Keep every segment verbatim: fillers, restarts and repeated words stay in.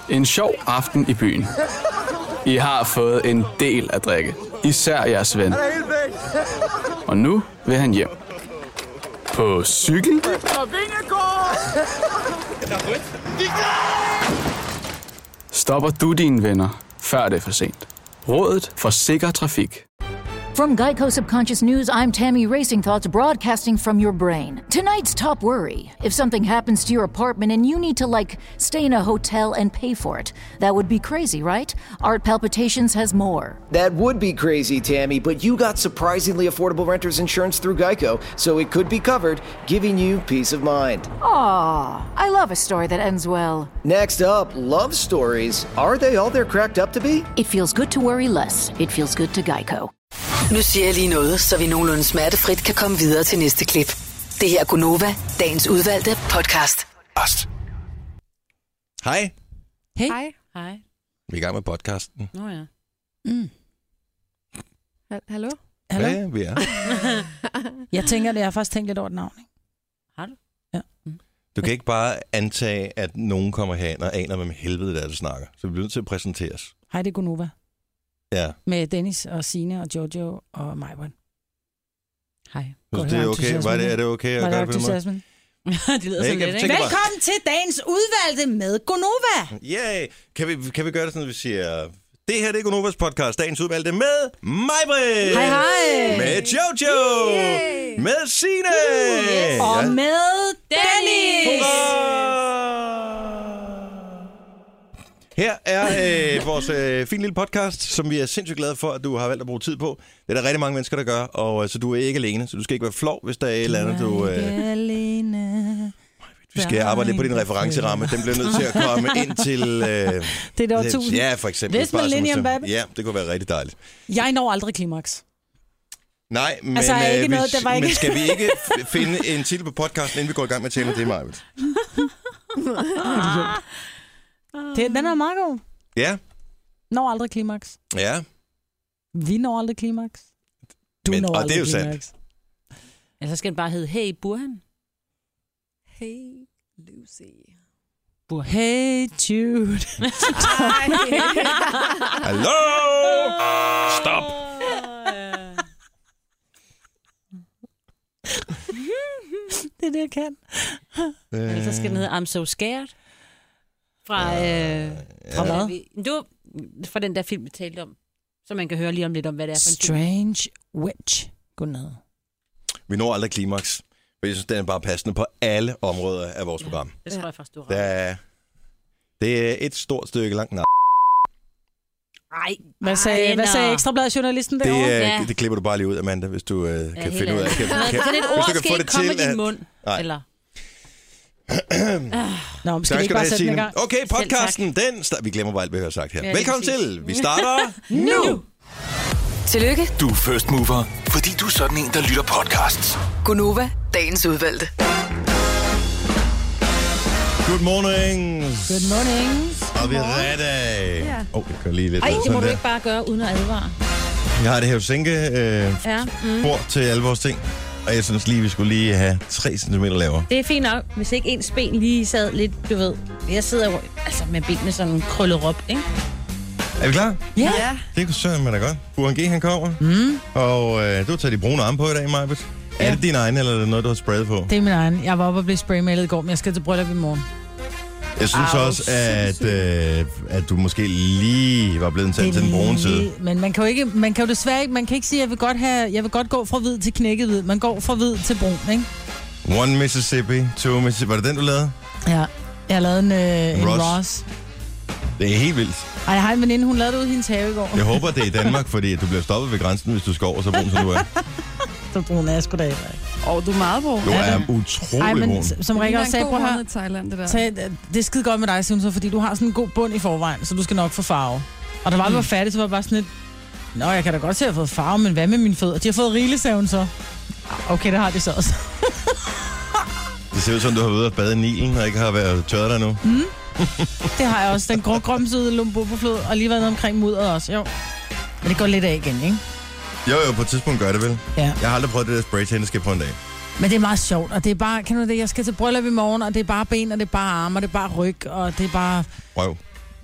En sjov aften i byen. I har fået en del at drikke. Især jeres ven. Og nu vil han hjem. På cykel? Stopper du dine venner, før det er for sent? Rådet for sikker trafik. From Geico Subconscious News, I'm Tammy Racing Thoughts broadcasting from your brain. Tonight's top worry. If something happens to your apartment and you need to, like, stay in a hotel and pay for it. That would be crazy, right? Art Palpitations has more. That would be crazy, Tammy, but you got surprisingly affordable renter's insurance through Geico, so it could be covered, giving you peace of mind. Aw, I love a story that ends well. Next up, love stories. Are they all they're cracked up to be? It feels good to worry less. It feels good to Geico. Nu siger jeg lige noget, så vi nogenlunde smertefrit kan komme videre til næste klip. Det her er Gunova, dagens udvalgte podcast. Ast. Hej. Hey. Hej. Hej. Vi er i gang med podcasten. Nå ja. Mm. Hallo? Hallo? Ja, vi er. Jeg tænker, det jeg har faktisk tænkt lidt over et navn. Ikke? Har du? Ja. Mm. Du kan ikke bare antage, at nogen kommer herind og aner, hvem helvede det er, du snakker. Så vi bliver nødt til at præsenteres. Hej, det er Gunova. Ja. Med Dennis og Signe og Jojo og Majbert. Hej. Synes, det er okay? Var det, er det okay at Var gøre det det på den måde? Det lyder sådan lidt, ikke? Velkommen til dagens udvalgte med Gunova. Yeah. Kan vi, kan vi gøre det sådan, at vi siger... Det her det er Gunovas podcast, dagens udvalgte med Majbrit. Hej, hej. Med Jojo. Yay. Med Signe. Uh, yes. Og ja. med Dennis. Her er øh, vores øh, fine lille podcast, som vi er sindssygt glade for, at du har valgt at bruge tid på. Det er der rigtig mange mennesker, der gør, og øh, så du er ikke alene. Så du skal ikke være flov, hvis der er et eller andet, du... Øh, alene. vi skal arbejde lidt på din referenceramme. Den bliver nødt til at komme ind til... Øh, det er år tusind. Ja, for eksempel. This Millennium, baby. Ja, det kunne være rigtig dejligt. Jeg når aldrig klimaks. Nej, men, altså, er ikke øh, noget, hvis, der var ikke... men skal vi ikke finde en titel på podcasten, inden vi går i gang med at tale med det, Majbrit? Det, den er meget god. Ja. Når aldrig klimaks. Ja. Vi når aldrig klimaks. Du Men, når og aldrig det er jo klimaks. sandt. Eller så skal den bare hedde Hey Burhan. Hey Lucy. Burhan. Hey Jude. Hallo! Stop! Det er det, jeg kan. Eller så skal den hedde I'm So Scared. Fra, øh, fra hvad? Du, fra den der film, vi talte om. Så man kan høre lige om lidt om, hvad det er for en Strange film. Witch. Godnad. Vi når aldrig klimaks. For jeg synes, den er bare passende på alle områder af vores ja, program. Det tror jeg faktisk, du har. Det er, det er et stort stykke langt. Nej. Ej, hvad sagde, ej, hvad sagde Ekstrabladet-journalisten derovre? Det, ja. det klipper du bare lige ud, Amanda, hvis du øh, kan ja, finde ud af. Kan, kan, kan, kan, et ord skal ikke komme i din mund. Nej. Eller... Nå, men skal vi ikke bare sætte den i gang? Okay, podcasten, den... Sta- vi glemmer bare alt, hvad vi har sagt her. Ja, velkommen til. Vi starter nu. Tillykke. Du er first mover, fordi du er sådan en, der lytter podcasts. Gunova, dagens udvalgte. Good morning. Good morning. Og vi er ready. Åh, Ja. oh, jeg kan lige lidt. Ej, det må du der. ikke bare gøre uden at advare. Jeg har det her sænke øh, Ja. Mm. bord til alle vores ting. Og jeg synes lige, vi skulle lige have tre centimeter lavere. Det er fint nok, hvis ikke ens ben lige sad lidt, du ved. Jeg sidder jo altså med benene sådan krøllet op, ikke? Er vi klar? Ja. Ja. Det kunne søren man da godt. Burhan G, han kommer. Mm. Og øh, du har taget de brune arme på i dag, Majbert. Ja. Er det din egen, eller er det noget, du har sprayet på? Det er min egen. Jeg var oppe og blev spraymalet i går, men jeg skal til bryllup i morgen. Jeg synes Au, også, at, øh, at du måske lige var blevet taget til den brune side. Men man kan jo ikke, man kan jo desværre ikke, man kan ikke sige, at jeg vil godt have, jeg vil godt gå fra hvid til knækket hvid. Man går fra hvid til brun, ikke? One Mississippi, two Mississippi. Var det den, du lavede? Ja, jeg har lavet en, øh, en Ross. Ross. Det er helt vildt. Ej, jeg har en veninde, hun lavede det ude i hendes have i går. Jeg håber, det er i Danmark, fordi du bliver stoppet ved grænsen, hvis du skal over så brun, som du er. Så brun er jeg sgu da ikke. Åh, oh, du er meget brun. Du er utrolig Ej, men brun. som Rikke også sagde, prøv her. i Thailand, det der. Tag, det er skide godt med dig, Simon, fordi du har sådan en god bund i forvejen, så du skal nok få farve. Og der var, vi var færdige, så var bare sådan lidt, nå, jeg kan da godt se, at jeg har fået farve, men hvad med mine fødder? De har fået rigeligsaven så. Okay, det har de så også. Det ser ud som, du har været ude og bade i Nilen, og ikke har været tørret der nu. Mm. Det har jeg også. Den grå grømsede Lumbobo-flod, og lige været nede omkring mudderet også, jo. Men det går lidt af igen, ikke? Jo, jo, på et tidspunkt gør det vel. Ja. Jeg har aldrig prøvet det der spraytan, det skal på en dag. Men det er meget sjovt, og det er bare, kan du det, jeg skal til bryllup i morgen, og det er bare ben, og det er bare arme, og det er bare ryg, og det er bare... Røv.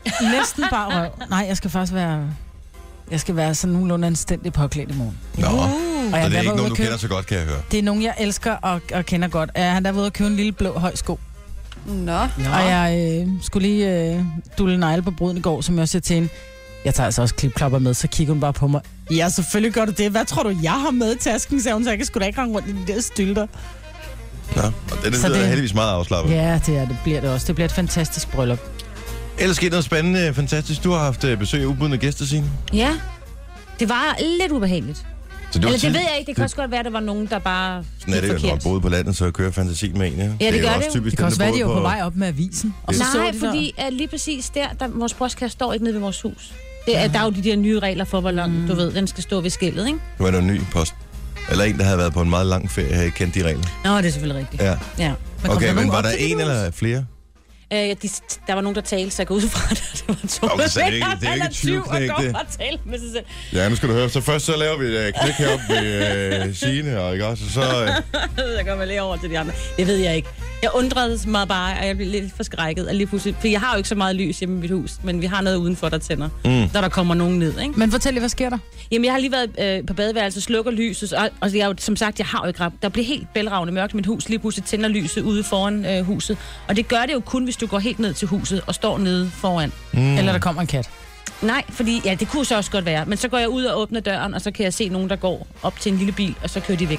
Næsten bare røv. Nej, jeg skal faktisk være... Jeg skal være sådan nogenlunde anstændig påklædt i morgen. Nå, Uh. og, Og og det er ikke nogen, nogen, du kender så godt, kan jeg høre. Det er nogen, jeg elsker og, og kender godt. Jeg har der været at købe en lille blå høj sko. Nå. Og jeg øh, skulle lige øh, dulle negle på bruden i går, som jeg også siger til hende. Jeg tager altså også klipklapper med, så kigger hun bare på mig. Ja, selvfølgelig gør du det. Hvad tror du, jeg har med i tasken, sagde hun, så jeg kan sgu da ikke range rundt i de der stylter. Nå, og det, det, Så det er det- heldigvis meget afslappet. Ja, det er det bliver det også. Det bliver et fantastisk bryllup. Ellers skete noget spændende, fantastisk. Du har haft øh, besøg af ubudne gæster, Signe. Ja, det var lidt ubehageligt. Så det var Eller tid- det ved jeg ikke. Det kan også godt være, at der var nogen, der bare Sådan er det jo, når man boede på landet, så kører fantasien med en. Ja, det er jo gør også det jo. typisk Det kan den, også der være, de boede er på vej op med avisen. Og så Nej, så de fordi at lige præcis der, der, vores brystkasse står ikke nede ved vores hus. Det er, der er jo de der nye regler for, hvor langt, mm. du ved, den skal stå ved skillet, ikke? Nu er der en ny post. Eller en, der havde været på en meget lang ferie, havde ikke kendt de regler. Nå, det er selvfølgelig rigtigt. Ja. Ja. kom Okay, der men nogen var op der til dit en hus? eller flere? Øh, de, der var nogen, der talte, så jeg går ud fra det. Det var to. Okay, så det er ikke- det er ikke Han tyveknægte. tyv og går og taler med sig selv. Ja, nu skal du høre. Så først så laver vi et uh, knæk heroppe ved uh, Signe, og ikke også? Så, uh, Jeg kommer lige over til de andre. Det ved jeg ikke. Jeg undrede mig bare, og jeg blev lidt forskrækket. At lige pludselig, for jeg har jo ikke så meget lys hjemme i mit hus, men vi har noget udenfor, der tænder. Mm. Når der kommer nogen ned, ikke? Men fortæl lige, hvad sker der? Jamen, jeg har lige været øh, på badeværelset, slukker lyset, og, og jeg, er jo- som sagt, jeg har jo ikke ret. Der bliver helt bælragende mørkt i mit hus, lige pludselig tænder lyset ude foran øh, huset. Og det gør det jo kun, hvis du går helt ned til huset og står nede foran. Mm. Eller der kommer en kat. Nej, fordi, ja, det kunne så også godt være. Men så går jeg ud og åbner døren, og så kan jeg se nogen, der går op til en lille bil, og så kører de væk.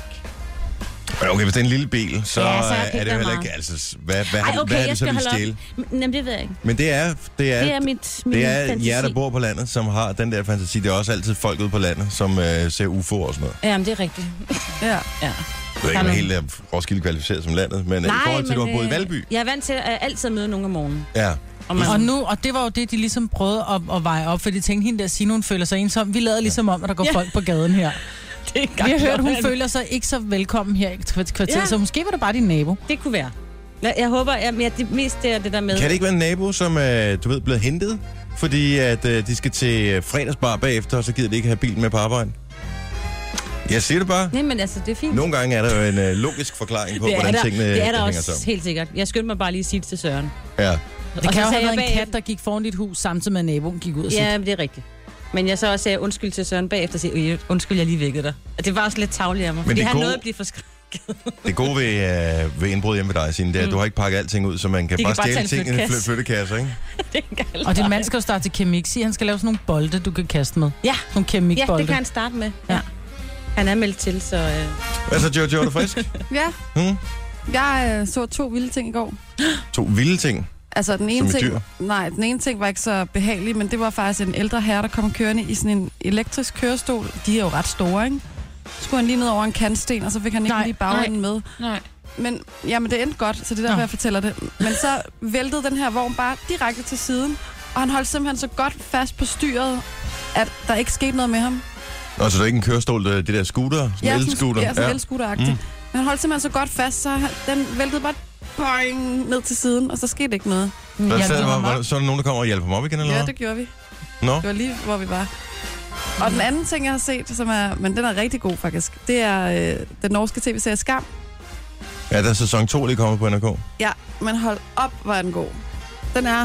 men okay, hvis det er en lille bil, så, Ja, så ja, er er det jo der heller meget. ikke... Altså, hvad, hvad, Ej, okay, hvad er jeg det så, skal vi holde stjæle? op. Jamen, det ved jeg ikke. Men det er, det er, Det er mit, min det er fantasi. jer, der bor på landet, som har den der fantasi. Det er også altid folk ude på landet, som øh, ser U F O'er og sådan noget. Jamen, det er rigtigt. Ja. Ja. Jeg ved ikke, om jeg helt er Roskilde kvalificeret som landet, men Nej, i forhold til, at du har boet i Valby. Jeg er vant til at altid møde nogen om morgenen. Ja. Og man, Og, nu, og det var jo det, de ligesom prøvede at, at veje op, for de tænkte, hende der Signe, hun føler sig ensom. Vi lader ligesom om, at der går Ja. folk på gaden her. det, er Vi har hørt, hun godt, føler sig ikke så velkommen her i kvarteret, Ja. så måske var det bare din nabo. det kunne være. Jeg, jeg håber, at ja, det mest det er det der med... Kan det ikke være en nabo, som øh, du ved, bliver hentet, fordi at øh, de skal til øh, fredagsbar bagefter, og så gider de ikke have bilen med på arbejde? Jeg siger det bare. Nej, men altså, det er fint. Nogle gange er der jo en øh, logisk forklaring på, det er hvordan der, tingene det er der hænger også sammen. helt sikkert. Jeg skyndte mig bare lige at sige det til Søren. Ja. Det Og kan så jo sagde have været jeg en bag- kat, der gik foran dit hus, samtidig med at naboen gik ud og sagde, Ja, men det er rigtigt. Men jeg så også sagde undskyld til Søren bagefter og sige, undskyld, jeg lige vækkede dig. Og det var også lidt tavligt af mig, fordi det han gode- nåede at blive forskrækket. Det gode ved, øh, ved indbrud hjemme ved dig, Signe, det er, at du har ikke pakket alting ud, så man kan De bare kan bare stjæle tage en ting i en flyttekasse. fly- flyttekasse, ikke? Det er galt. og din mand skal jo starte til keramik. Han skal lave sådan nogle bolde, du kan kaste med. Ja. Nogle Ja, keramikbolde. det kan han starte med. Ja. Ja. Han er meldt til, så... Øh... Hvad så, Jojo, er du frisk? Ja. Hmm? Jeg øh, så to vilde ting i går. To vilde ting. Altså, den ene Som et ting, dyr? nej, den ene ting var ikke så behagelig, men det var faktisk en ældre herre, der kom kørende i sådan en elektrisk kørestol. De er jo ret store, ikke? Så skulle han lige ned over en kantsten, og så fik han ikke Nej, lige bagenden med. Nej. Men, jamen, det endte godt, så det er derfor, Nå. jeg fortæller det. Men så væltede den her vogn bare direkte til siden, og han holdt simpelthen så godt fast på styret, at der ikke skete noget med ham. Nå, så det er ikke en kørestol, det, det der scooter? Sådan en sådan- elscooter? Ja, sådan en elscooter-agtigt. Mm. Men han holdt simpelthen så godt fast, så han, den væltede bare boing, ned til siden, og så skete ikke noget. Hvad Ja, sagde det du? var Var- meget- var- Så er der nogen, der kommer og hjælper ham op igen, eller Ja, hvad? det gjorde vi. Nå? Det var lige, hvor vi var. Og den anden ting, jeg har set, som er, men den er rigtig god faktisk, det er øh, den norske tv-serie Skam. Ja, der er sæson to lige kommet på N R K. Ja, men hold op, hvor er den god. Den er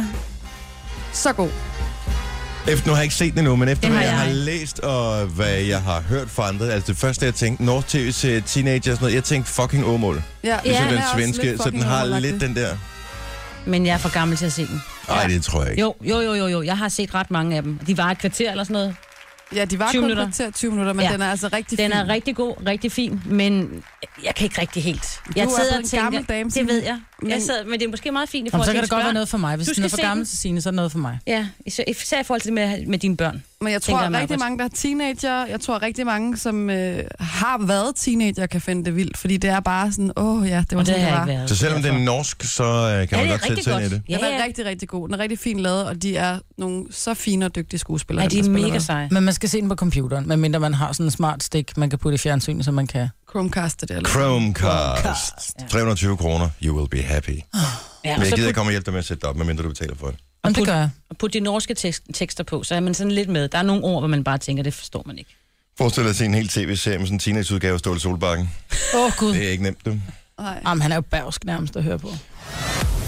så god. Efter, nu har jeg ikke set den endnu, men efter Den hvad har jeg har jeg. læst, og hvad jeg har hørt fra andre, altså det første, jeg tænkte, norsk tv-serie, teenager og sådan noget, jeg tænkte fucking Åmål. Ja, Ligesom Ja. den er også svenske, lidt så den fucking har overlagt lidt det. den der. Men jeg er for gammel til at se den. Nej, det tror jeg ikke. Jo, jo, jo, jo, jo. Jeg har set ret mange af dem. De var et kvarter eller sådan noget. Ja, de var tyve kun minutter. kvarter tyve minutter, men Ja. den er altså rigtig Den fin. er rigtig god, rigtig fin, men jeg kan ikke rigtig helt. Jeg er sidder blevet og en tænker, gammel dame, det Signe. ved jeg. Men- jeg sidder, men det er måske meget fint i Jamen, forhold så til kan det godt ens være børn. noget for mig. Hvis Du den er skal for se gammel den. til Signe, så er det noget for mig. Ja, især især i forhold til det med, med dine børn. Men jeg tænker tror, jeg, rigtig Maj-Brit. mange, der er teenager, jeg tror rigtig mange, som øh, har været teenager, kan finde det vildt, fordi det er bare sådan, åh oh, ja, det var Og det sådan, har det jeg var. ikke været. Så selvom den er norsk, så øh, kan Ja, man det godt er sætte rigtig sig ind i godt. det. Ja, Den er ja. rigtig, rigtig god. Den er rigtig fint lavet, og de er nogle så fine og dygtige skuespillere. Ja, de dem, er der spiller mega med. seje. Men man skal se den på computeren, medmindre man har sådan en smart stik, man kan putte i fjernsynet, så man kan... Chromecast, det der. Chromecast. tre hundrede og tyve kroner. You will be happy. Ja, Men og jeg så gider put, ikke komme og hjælpe dig med at sætte det op, medmindre du betaler for det. Jamen, det put- gør jeg. og putte de norske tekst, tekster på, så er man sådan lidt med. Der er nogle ord, hvor man bare tænker, det forstår man ikke. Forestil dig at se en hel tv-serie med sådan en teenageudgave af Ståle Solbakken. Åh, oh, Gud. Det er ikke nemt, du. Nej. Jamen, han er jo bærsk nærmest at høre på.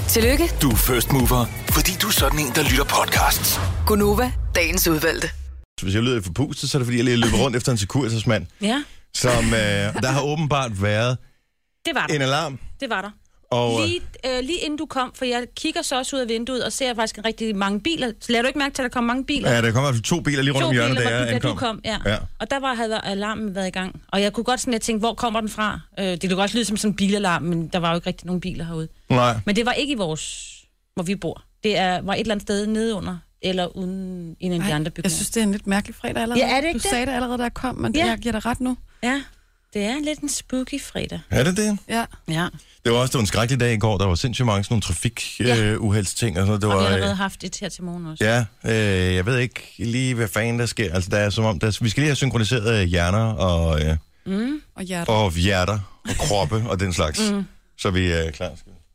Tillykke, Du er first mover, fordi du er sådan en, der lytter podcasts. Gunova, dagens udvalgte. Hvis jeg lyder forpustet, så er det fordi, jeg lige løber rundt efter en sekursusmand, Ja, som øh, der har åbenbart været det var der. en alarm. Det var der. Og, Lige, øh, lige inden du kom, for jeg kigger så også ud af vinduet og ser faktisk rigtig mange biler. Så lader du ikke mærke til, at der kommer mange biler? ja, der kommer altså to biler lige rundt to om hjørnet, biler, da jeg da ankom. du kom, ja. Ja. Og der var, havde alarmen været i gang. Og jeg kunne godt sådan, jeg tænkte, hvor kommer den fra? Øh, det kunne godt lyde som sådan en bilalarm, men der var jo ikke rigtig nogen biler herude. Nej. Men det var ikke i vores, hvor vi bor. Det er, var et eller andet sted nede under, eller uden i en af de andre bygninger. Jeg synes, det er en lidt mærkelig fredag allerede. Ja, er det ikke du det? sagde det allerede, da jeg kom, men Ja. jeg giver dig ret nu. Ja, det er lidt en spooky fredag. Er det det? Ja. Ja, Det var også det var en skrækkelig dag i går. Der var sindssygt mange sådan nogle trafikuheldsting ja. og sådan noget. Det og var, vi har øh, allerede haft et her til morgen også. Ja, øh, jeg ved ikke lige, hvad fanden der sker. Altså, der er som om, der, vi skal lige have synkroniseret øh, hjerner og, øh, Mm. Og hjerter. og hjerter og kroppe og den slags. Mm. Så vi er øh, klar.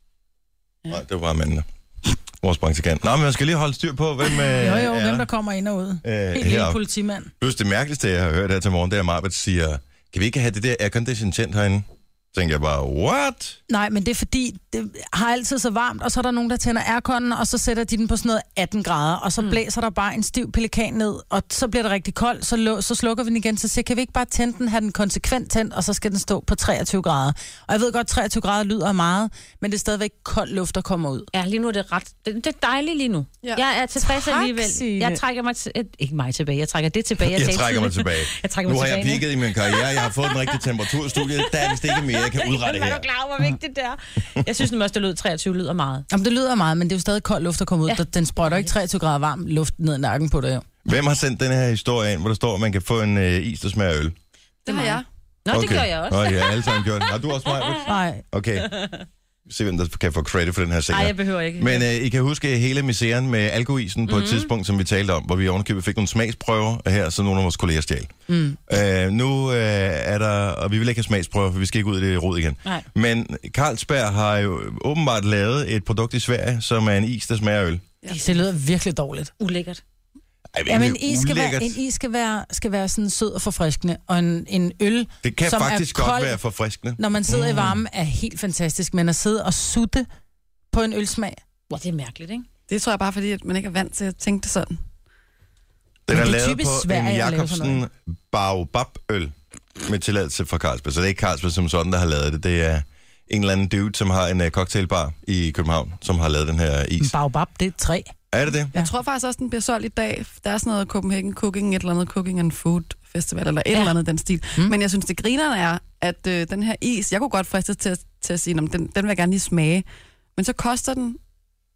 Ja. Nej, det var bare mændene. Vores branchekant. Nå, men man skal lige holde styr på, hvem øh, Jo, jo, er. hvem der kommer ind og ud. Øh, Helt lille heroppe. politimand. Plus det mærkeligste, jeg har hørt her til morgen, det er, at Marbet siger, kan vi ikke have det der aircondition tændt herinde? Så tænker jeg bare, what? Nej, men det er fordi, det har altid så varmt, og så er der nogen, der tænder airconen, og så sætter de den på sådan noget atten grader, og så mm. blæser der bare en stiv pelikan ned, og så bliver det rigtig koldt, så, lo- så slukker vi den igen, så siger, kan vi ikke bare tænde den, have den konsekvent tændt, og så skal den stå på treogtyve grader. Og jeg ved godt, treogtyve grader lyder meget, men det er stadigvæk kold luft, der kommer ud. Ja, lige nu er det ret... Det, det er dejligt lige nu. Ja. Jeg er tilfreds Tak, alligevel. Signe. Jeg trækker mig... Til, ikke mig tilbage, jeg trækker det tilbage. Jeg sagde trækker mig tidligere. tilbage. Jeg trækker Nu mig har jeg tilbage. peaked i min karriere, jeg har fået den rigtige temperatur i studiet, der er vist ikke mere, jeg kan udrette Men her. er du klar over, hvor vigtigt det er? Jeg synes nu også, det lød treogtyve lyder meget. Jamen, det lyder meget, men det er jo stadig kold luft, der kommer ud. Ja. Ja. Den sprøjter ikke treogtyve grader varm luft ned i nakken på dig, jo. Hvem har sendt den her historie ind, hvor der står, at man kan få en øh, is, der smager af øl? Det har jeg. Nå, okay. Det gør jeg også. Nå, ja, alle sammen gjort det. Har du også mig? Nej. Okay. Se, hvem der kan få credit for den her senere. Nej, jeg behøver ikke. Men øh, I kan huske hele misæren med alkoisen mm-hmm. på et tidspunkt, som vi talte om, hvor vi ovenikøbet fik nogle smagsprøver her, så nogle af vores kolleger stjal. Mm. Øh, nu øh, er der, og vi vil ikke have smagsprøver, for vi skal ikke ud i det rod igen. Nej. Men Carlsberg har jo åbenbart lavet et produkt i Sverige, som er en is, der smager af øl. Ja. Det lyder virkelig dårligt. Ulækkert. Ej, Ja, men is skal være, en is skal være, skal være sådan sød og forfriskende, og en, en øl, det kan som faktisk er kold, godt være forfriskende. når man sidder mm. i varme, er helt fantastisk, men at sidde og sutte på en ølsmag, Wow, det er mærkeligt, ikke? Det tror jeg bare, fordi at man ikke er vant til at tænke det sådan. Den er det er lavet typisk på Sverige en at lave sådan Jacobsen Baobab-øl med tilladelse fra Carlsberg. Så det er ikke Carlsberg som sådan, der har lavet det. Det er en eller anden dude, som har en uh, cocktailbar i København, som har lavet den her en is. baobab, det er et træ. Er det det? Jeg tror faktisk også, den bliver solgt i dag. Der er sådan noget Copenhagen Cooking, et eller andet Cooking and Food Festival, eller et ja. eller andet den stil. Mm. Men jeg synes, det grinerne er, at øh, den her is, jeg kunne godt fristes til, til at sige, den, den vil jeg gerne lige smage. Men så koster den et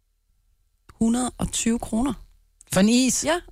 hundrede og tyve kroner. For en is? Ja.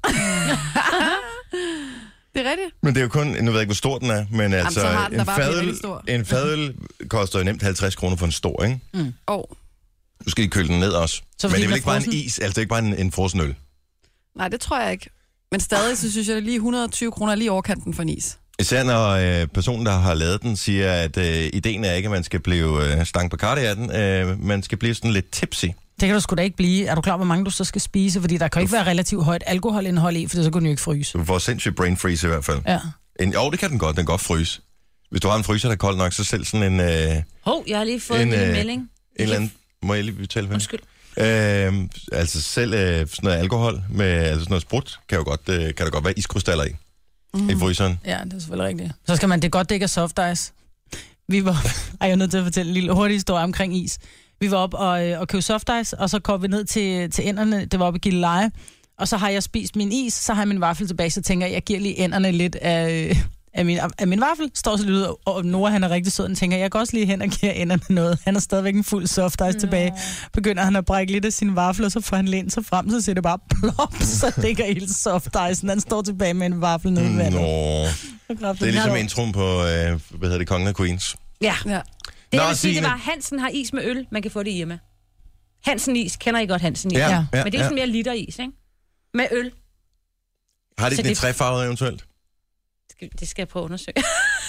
Det er rigtigt. Men det er jo kun, nu ved jeg ikke, hvor stor den er, men altså, så har den da en, bare blivet fadøl, rigtig stor. en fadøl koster jo nemt halvtreds kroner for en stor, ikke? Mm. Oh. Nu skal de køle den ned også. Så Men det er den vel er ikke bare en frossen? is, altså det er ikke bare en, en frossen øl. Nej, det tror jeg ikke. Men stadig, så synes jeg, at lige et hundrede og tyve kroner er lige overkanten for en is. Især når øh, personen, der har lavet den, siger, at øh, ideen er ikke, at man skal blive øh, stang på karte af den. Øh, man skal blive sådan lidt tipsy. Det kan du sgu da ikke blive. Er du klar, hvor mange du så skal spise? Fordi der kan jo ikke være relativt højt alkoholindhold i, for så kunne den jo ikke fryse. Du får sindssygt brain freeze i hvert fald. Ja. En, jo, det kan den godt. Den kan godt fryse. Hvis du har en fryser, der er kold nok, så selv sådan en... Øh, Hov, jeg har lige fået en, En, en lille øh, melding. en eller anden... Må jeg lige tale med? Undskyld. Øh, altså selv øh, sådan noget alkohol med altså sådan noget sprut, kan jo godt, øh, kan der godt være iskrystaller i. Mm. I fryseren. Ja, det er selvfølgelig rigtigt. Så skal man det er godt, det ikke er soft ice. Vi var... Ej, jeg er nødt til at fortælle en lille hurtig historie omkring is. Vi var op og, øh, og købte soft ice, og så kom vi ned til, til ænderne. Det var oppe i Gilleleje. Og så har jeg spist min is, så har jeg min vaffel tilbage, så tænker jeg, jeg giver lige ænderne lidt af... Af min, af min vaffel, står så lidt ud, og Nora, han er rigtig sød, og tænker, jeg går også lige hen og giver ænderne noget. Han er stadigvæk en fuld soft ice tilbage. Begynder han at brække lidt af sin vaffel, og så får han lænt sig frem, så ser det bare plop, så ligger helt soft ice, han står tilbage med en vaffel nede i vandet. Nå. Det er ligesom introen på, øh, hvad hedder det, Kongen af Queens. Ja. Ja. Det Nå, jeg vil sige, det Signe. var, Hansen har is med øl. Man kan få det i Irma. Hansen is. Kender I godt Hansen is? Ja, ja, Men det er ja. sådan mere liter is, ikke? Med øl. Har de Så ikke det det- træfarvet eventuelt? Det skal jeg prøve at undersøge.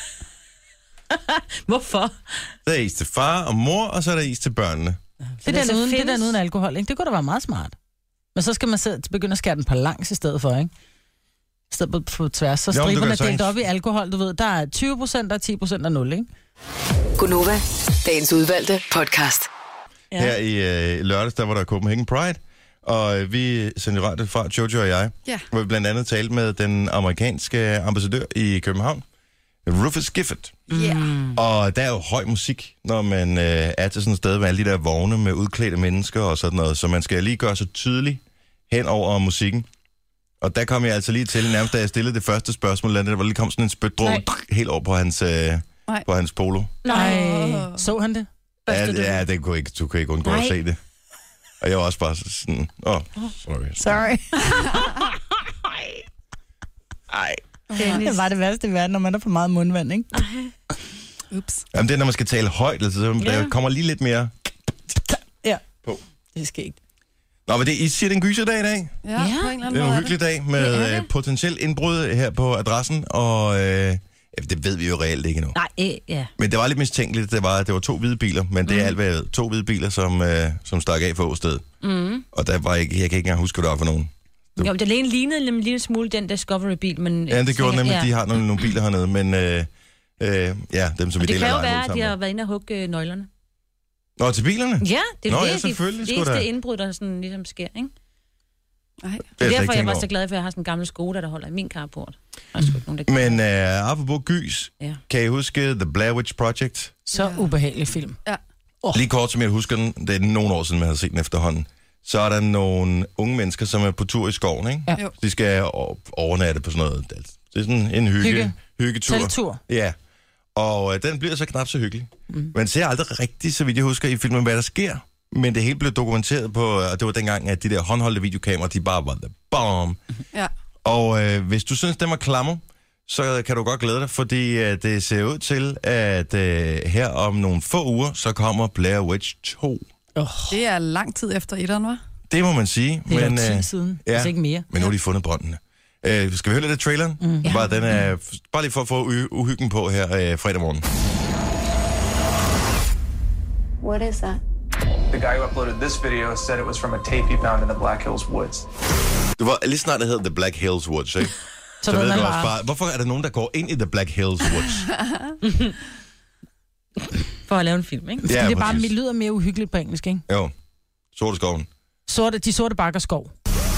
Hvorfor? Der er is til far og mor, og så er der is til børnene. Det er den så uden, det er findes- den uden alkohol, ikke? Det kunne da være meget smart. Men så skal man selv begynde at skære den på langs i stedet for, ikke? I stedet på, på tværs. Så Jo, men du striberne kan er delt sagtens- op i alkohol, du ved. Der er tyve procent, der er ti procent og nul, ikke? Gunova, dagens udvalgte podcast. ja. her i øh, lørdags, der var der Copenhagen Pride. Og øh, vi sendte radio fra, Jojo og jeg, ja. hvor vi blandt andet talte med den amerikanske ambassadør i København, Rufus Gifford. Yeah. Og der er jo høj musik, når man øh, er til sådan et sted med alle de der vogne med udklædte mennesker og sådan noget, så man skal lige gøre sig tydelig hen over musikken. Og der kom jeg altså lige til, nærmest da jeg stillede det første spørgsmål, der var lige kom sådan en spytdråbe helt over på hans, øh, på hans polo. Nej, så han det? Ja, ja det kunne ikke, du kunne ikke undgå Nej. at se det. Og jeg var også bare sådan, åh, oh, sorry. Sorry. Ej. Det var det værste i verden, når man er for meget mundvand, ikke? Ups. Jamen det er, når man skal tale højt, altså, så der ja. kommer lige lidt mere ja. på. Det skal ikke. Nå, men det, I siger, det er en gyserdag i dag. Ja, ja. På en eller anden det er en hyggelig dag med øh, potentielt indbrud her på adressen, og øh, ja, det ved vi jo reelt ikke endnu. Nej, øh, ja. Men det var lidt mistænkeligt, det var, det var to hvide biler, men det er mm. alt, hvad jeg ved. To hvide biler, som, øh, som stak af for åstedet. Mm. Og der var ikke, jeg kan ikke engang huske, hvad der var for nogen. Du... Jo, det lignede en lille smule den Discovery-bil, men... Ja, det gjorde nemlig, ja. de har nogle, nogle biler hernede, men øh, øh, ja, dem som og vi deler. Det kan jo være, at de har været inde og hugge nøglerne. Nå, til bilerne? Ja, det er Nå, det, ja, selvfølgelig, de fleste indbrud, der sådan ligesom sker, ikke? Ej. Det er derfor, jeg var så glad for, at jeg har sådan en gammel Skoda, der holder i min carport. Mm. Nogen, men uh, apropos gys, ja. Kan I huske The Blair Witch Project? Så ja. Ubehagelig film. Ja. Oh. Lige kort, som jeg husker den, det er nogle år siden, man havde set den efterhånden. Så er der nogle unge mennesker, som er på tur i skoven, ikke? Ja. De skal overnatte på sådan noget. Det er sådan en hygge, Hygge. hyggetur. Teltur. Ja. Og øh, den bliver så knap så hyggelig. Mm. Man ser aldrig rigtigt, så vidt jeg husker, i filmen, hvad der sker. Men det hele blev dokumenteret på, og det var dengang, at de der håndholdte videokameraer, de bare var the bomb. Ja. Og øh, hvis du synes, den var klammer, så kan du godt glæde dig, fordi øh, det ser ud til, at øh, her om nogle få uger, så kommer Blair Witch to. Oh. Det er lang tid efter etteren, hva'? Det må man sige. Det er men, tid øh, siden, ja, hvis ikke mere. Men nu har de fundet brøndene. Øh, skal vi høre lidt af traileren? Mm. Bare, den er, bare lige for at få u- uhyggen på her øh, fredag morgen. What is that? The guy who uploaded this video said it was from a tape he found in the Black Hills Woods. Det var lige snart, det hedder The Black Hills Woods, ikke? så, så ved du også bare, hvorfor er der nogen, der går ind i The Black Hills Woods? For at lave en film, ikke? Ja, det er bare, det lyder mere uhyggeligt på engelsk, ikke? Jo. Sorte skoven. Sorte, de sorte bakker skov.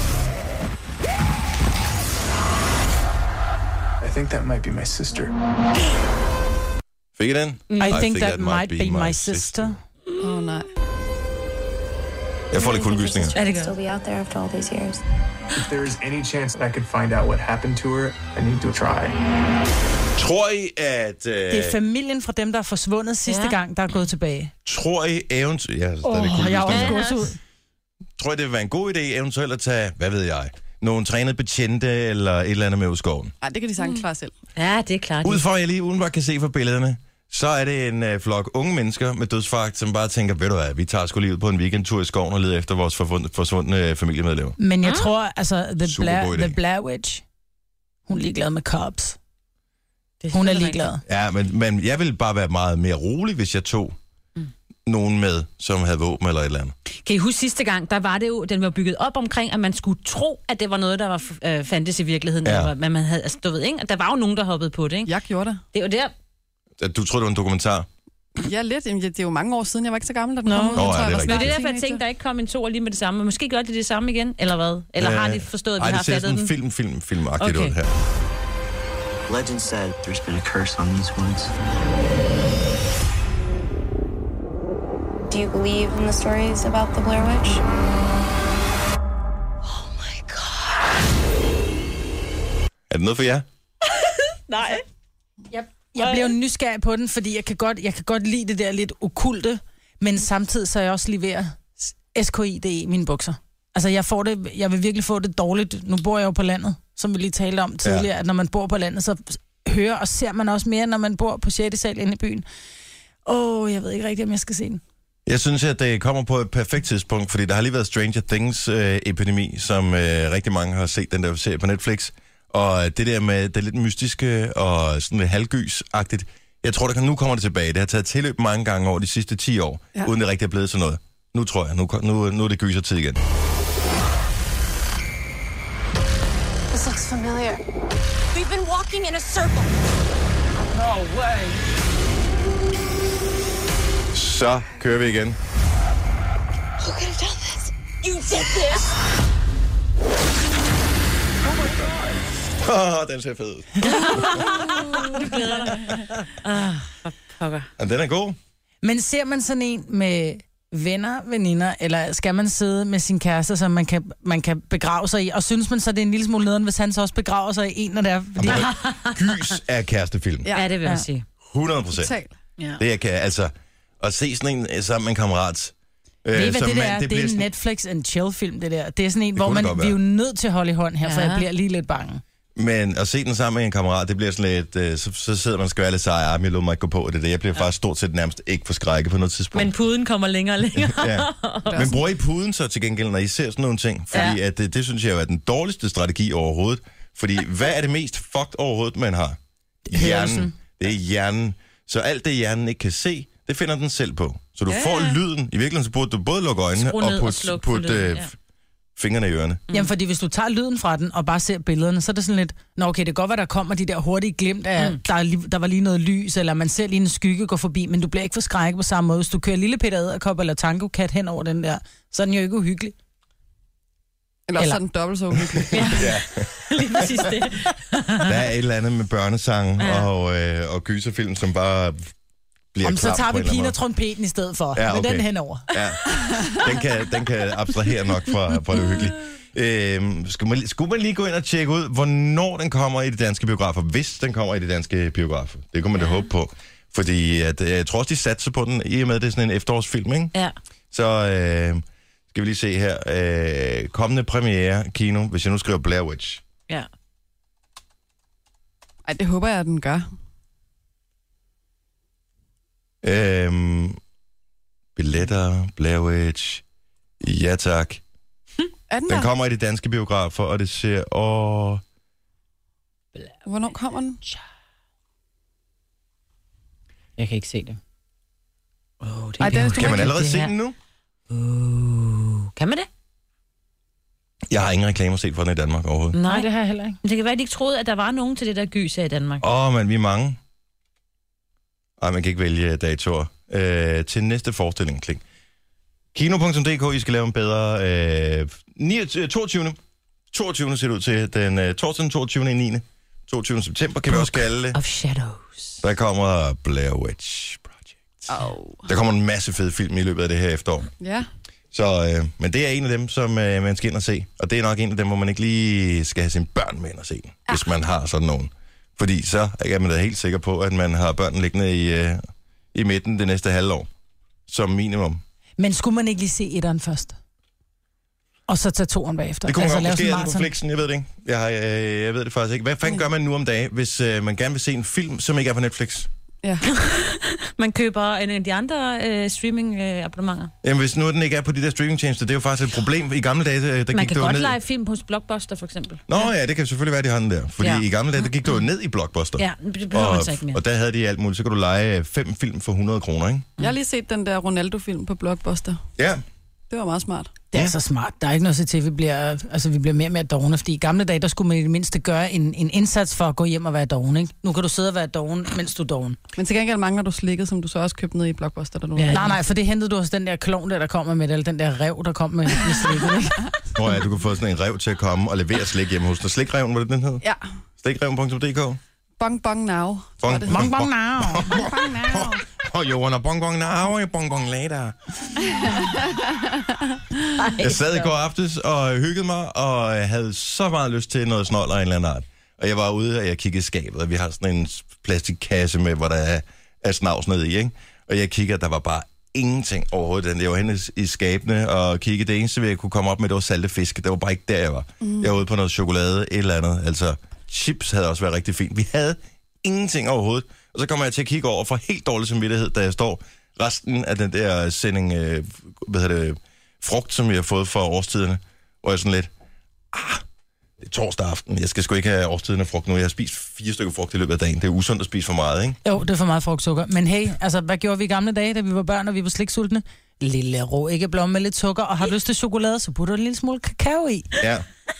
I think that might be my sister. Fik I den? I, I think, think that, that might be, be my, my sister. sister. Åh, oh, nej. Jeg får lidt kuldegysninger. Ja, det gør. Still be out there after all these years. If there is any chance that I could find out what happened to her, I need to try. Tror I, at... Uh... Det er familien fra dem, der er forsvundet sidste ja. gang, der er gået tilbage. Tror I eventuelt... Ja, Åh, oh, jeg har også gået ud. Tror I, det vil være en god idé eventuelt at tage, hvad ved jeg, nogle trænede betjente eller et eller andet med ud i skoven? Nej, det kan de sagtens klare selv. Ja, det er klart. Ud fra, jeg lige udenbart kan se fra billederne, så er det en uh, flok unge mennesker med dødsfagt, som bare tænker, ved du hvad, vi tager sgu lige ud på en weekendtur i skoven og leder efter vores forsvundne familiemedlemmer. Men jeg ah. tror, altså, The Blair, The Blair Witch, hun er ligeglad med cops. Hun er ligeglad. Ja, men, men jeg ville bare være meget mere rolig, hvis jeg tog mm. nogen med, som havde våben eller et eller andet. Kan I huske sidste gang, der var det jo, den var bygget op omkring, at man skulle tro, at det var noget, der var øh, fandtes i virkeligheden. Ja. Var, men man havde, altså, du ved ikke, at der var jo nogen, der hoppede på det, ikke? Jeg gjorde det. Det var der. Du troede, det var en dokumentar? Ja, lidt. Det er jo mange år siden. Jeg var ikke så gammel, da den kom ud. Nå, ja, det er rigtigt. Men det er derfor, jeg tænkte, der ikke kom en to lige med det samme. Måske gør de det samme igen, eller hvad? Eller øh, har de forstået, at vi ej, har fattet den? Ej, det ser sådan film, film, filmagtigt okay. ud her. Legend said there's been a curse on these woods. Do you believe in the stories about the Blair Witch? Oh my god. Er det noget for jer? Nej. Jeg, jeg blev nysgerrig på den, fordi jeg kan, godt, jeg kan godt lide det der lidt okulte, men samtidig så er jeg også lige ved at S K I D i mine bukser. Altså, jeg, får det, jeg vil virkelig få det dårligt. Nu bor jeg jo på landet, som vi lige talte om tidligere, ja. At når man bor på landet, så hører og ser man også mere, når man bor på sjette sal inde i byen. Åh, oh, jeg ved ikke rigtigt, om jeg skal se den. Jeg synes, at det kommer på et perfekt tidspunkt, fordi der har lige været Stranger Things-epidemi, øh, som øh, rigtig mange har set den der serie på Netflix. Og det der med det lidt mystiske og sådan lidt halvgys-agtigt, jeg tror, der nu kommer det tilbage. Det har taget tilløb mange gange over de sidste ti år, ja. Uden det rigtig er blevet sådan noget. Nu tror jeg, nu, nu, nu er det gyser-tid igen. This looks familiar. We've been walking in a circle. No way. Så kører vi igen. Who could have done this? You did this! Oh my god! Åh, den ser fed ud. Du glæder dig. Ah, for pokker. Og den er god. Men ser man sådan en med venner, veninder, eller skal man sidde med sin kæreste, som man kan, man kan begrave sig i? Og synes man så, det er en lille smule nederen, hvis han så også begraver sig i en af der? Fordi... Gys er kærestefilm. Ja, det vil jeg ja. sige. hundrede procent. Ja. Det kan altså... At se sådan en sammen med en kammerat. Øh, Ved I, hvad det der man, er? Det, det er en sådan... Netflix and chill film, det der. Det er sådan en, hvor man, vi er jo nødt til at holde i hånd her, ja. For jeg bliver lige lidt bange. Men at se den sammen med en kammerat, det bliver sådan lidt... Øh, så, så sidder man og skal være lidt sej, ah, jeg lå mig ikke gå på det der. Jeg bliver ja. faktisk stort set nærmest ikke forskrækket på noget tidspunkt. Men puden kommer længere og længere. ja. Men bruger I puden så til gengæld, når I ser sådan nogle ting? Fordi ja. at, det, det synes jeg jo er den dårligste strategi overhovedet. Fordi hvad er det mest fucked overhovedet, man har? Hjernen. Det er hjernen. Så alt det, hjernen ikke kan se, det finder den selv på. Så du ja. får lyden. I virkeligheden så burde du både lukke øjnene og putte put, øh, ja. fingrene i ørerne. Mm. Jamen, fordi hvis du tager lyden fra den og bare ser billederne, så er det sådan lidt, nå okay, det kan godt være, der kommer de der hurtige glimt af, mm. der, er, der var lige noget lys, eller man ser lige en skygge gå forbi, men du bliver ikke forskrækket på samme måde. Hvis du kører Lille Peter Edderkop eller Tango Cat hen over den der, så er den jo ikke uhyggelig. Eller, eller. Sådan dobbelt så uhyggelig. ja. ja. Lige præcis det. Der er et eller andet med børnesang ja. og, øh, og gyserfilm, som bare... Om så tager vi pin og trompeten i stedet for. Ja, okay. Med den henover. Ja. Den kan, den kan abstrahere nok fra, fra det uhyggelige. Øhm, skulle, man, skulle man lige gå ind og tjekke ud, hvornår den kommer i de danske biografer? Hvis den kommer i de danske biografer. Det kunne man da håbe på. Fordi at, jeg tror også, de satser på den, i og med, det er sådan en efterårsfilm, ikke? Ja. Så øh, skal vi lige se her. Øh, kommende premiere kino, hvis jeg nu skriver Blair Witch. Ja. Ej, det håber jeg, at den gør. Øhm, billetter, Blair Witch, ja tak. Den, den kommer i de danske biografer, og det ser... Åh... Hvornår kommer den? Jeg kan ikke se det. Oh, det Ej, den kan man allerede se den nu? Uh, kan man det? Jeg har ingen reklamer set for den i Danmark overhovedet. Nej, det har jeg heller ikke. Men det kan være, at de ikke troede, at der var nogen til det der gys her i Danmark. Åh, oh, men vi er mange. Ej, man kan ikke vælge datoer. Øh, til næste forestilling, klik. Kino punktum d k, I skal lave en bedre... Øh, toogtyvende toogtyvende ser det ud til. Den øh, torsdag den toogtyvende niende toogtyvende september kan Book vi også kalde det. Of Shadows. Der kommer Blair Witch Project. Oh. Der kommer en masse fede film i løbet af det her efterår. Ja. Så, øh, men det er en af dem, som øh, man skal ind og se. Og det er nok en af dem, hvor man ikke lige skal have sine børn med ind og se, ja. Hvis man har sådan nogen. Fordi så er man da helt sikker på, at man har børn liggende i, øh, i midten det næste halvår. Som minimum. Men skulle man ikke lige se etteren først? Og så tage toeren bagefter? Det kunne man altså, måske altså på Flixen, jeg ved det ikke. Jeg, har, øh, jeg ved det faktisk ikke. Hvad fanden gør man nu om dagen, hvis øh, man gerne vil se en film, som ikke er på Netflix? Ja. Man køber en af de andre øh, streaming-abonnementer. Øh, Jamen, hvis nu den ikke er på de der streamingtjenester, det er jo faktisk et problem. I gamle dage, der gik man kan det godt ned... lege film hos Blockbuster, for eksempel. Nå ja, det kan selvfølgelig være, de har den der. Fordi ja. I gamle dage, der gik det jo ned i Blockbuster. Ja, det behøver og, man så ikke mere. Og der havde de alt muligt. Så kan du lege fem film for hundrede kroner, ikke? Jeg har lige set den der Ronaldo-film på Blockbuster. Ja. Det var meget smart. Det er ja. så smart. Der er ikke noget at se til, vi bliver, altså, vi bliver mere og mere dovne, fordi i gamle dage, der skulle man i det mindste gøre en, en indsats for at gå hjem og være doven, ikke? Nu kan du sidde og være doven, mens du er doven. Men til gengæld mangler du slikket, som du så også købte ned i Blockbuster. Der ja, nej, nej, for det hentede du også den der klovn der, der kommer med det, eller den der rev, der kom med, med slikket, ikke? Hvor ja, du kan få sådan en rev til at komme og levere slik hjemme hos dig. Slikreven, hvad det den hed? Ja. Slikreven punktum d k. Bong bong now. Bong bong bong now. Bong bong now. Oh, you wanna bong bong now, or bong bong later? Jeg sad i går aftes og hyggede mig, og jeg havde så meget lyst til noget snold af en eller anden art. Og jeg var ude, og jeg kiggede i skabet, og vi har sådan en plastikkasse med, hvor der er, er snavs ned i, ikke? Og jeg kiggede, der var bare ingenting overhovedet. Jeg var henne i skabene og kiggede. Det eneste, jeg kunne komme op med, det var salte fisk. Det var bare ikke der, jeg var. Mm. Jeg var ude på noget chokolade, et eller andet. Altså, chips havde også været rigtig fint. Vi havde ingenting overhovedet. Og så kommer jeg til at kigge over for helt dårlig samvittighed, da jeg står resten af den der sending, øh, hvad hedder det, frugt, som jeg har fået for årstiderne, hvor jeg sådan lidt, ah, det er torsdag aften, jeg skal sgu ikke have årstiderne frugt nu, jeg har spist fire stykker frugt i løbet af dagen, det er usundt at spise for meget, ikke? Jo, det er for meget frugtsukker, men hey, altså, hvad gjorde vi i gamle dage, da vi var børn, og vi var sliksultne? Lille rå æggeblomme med lidt sukker, og har du lyst til chokolade, så putter du en lille smule kakao i. Ja.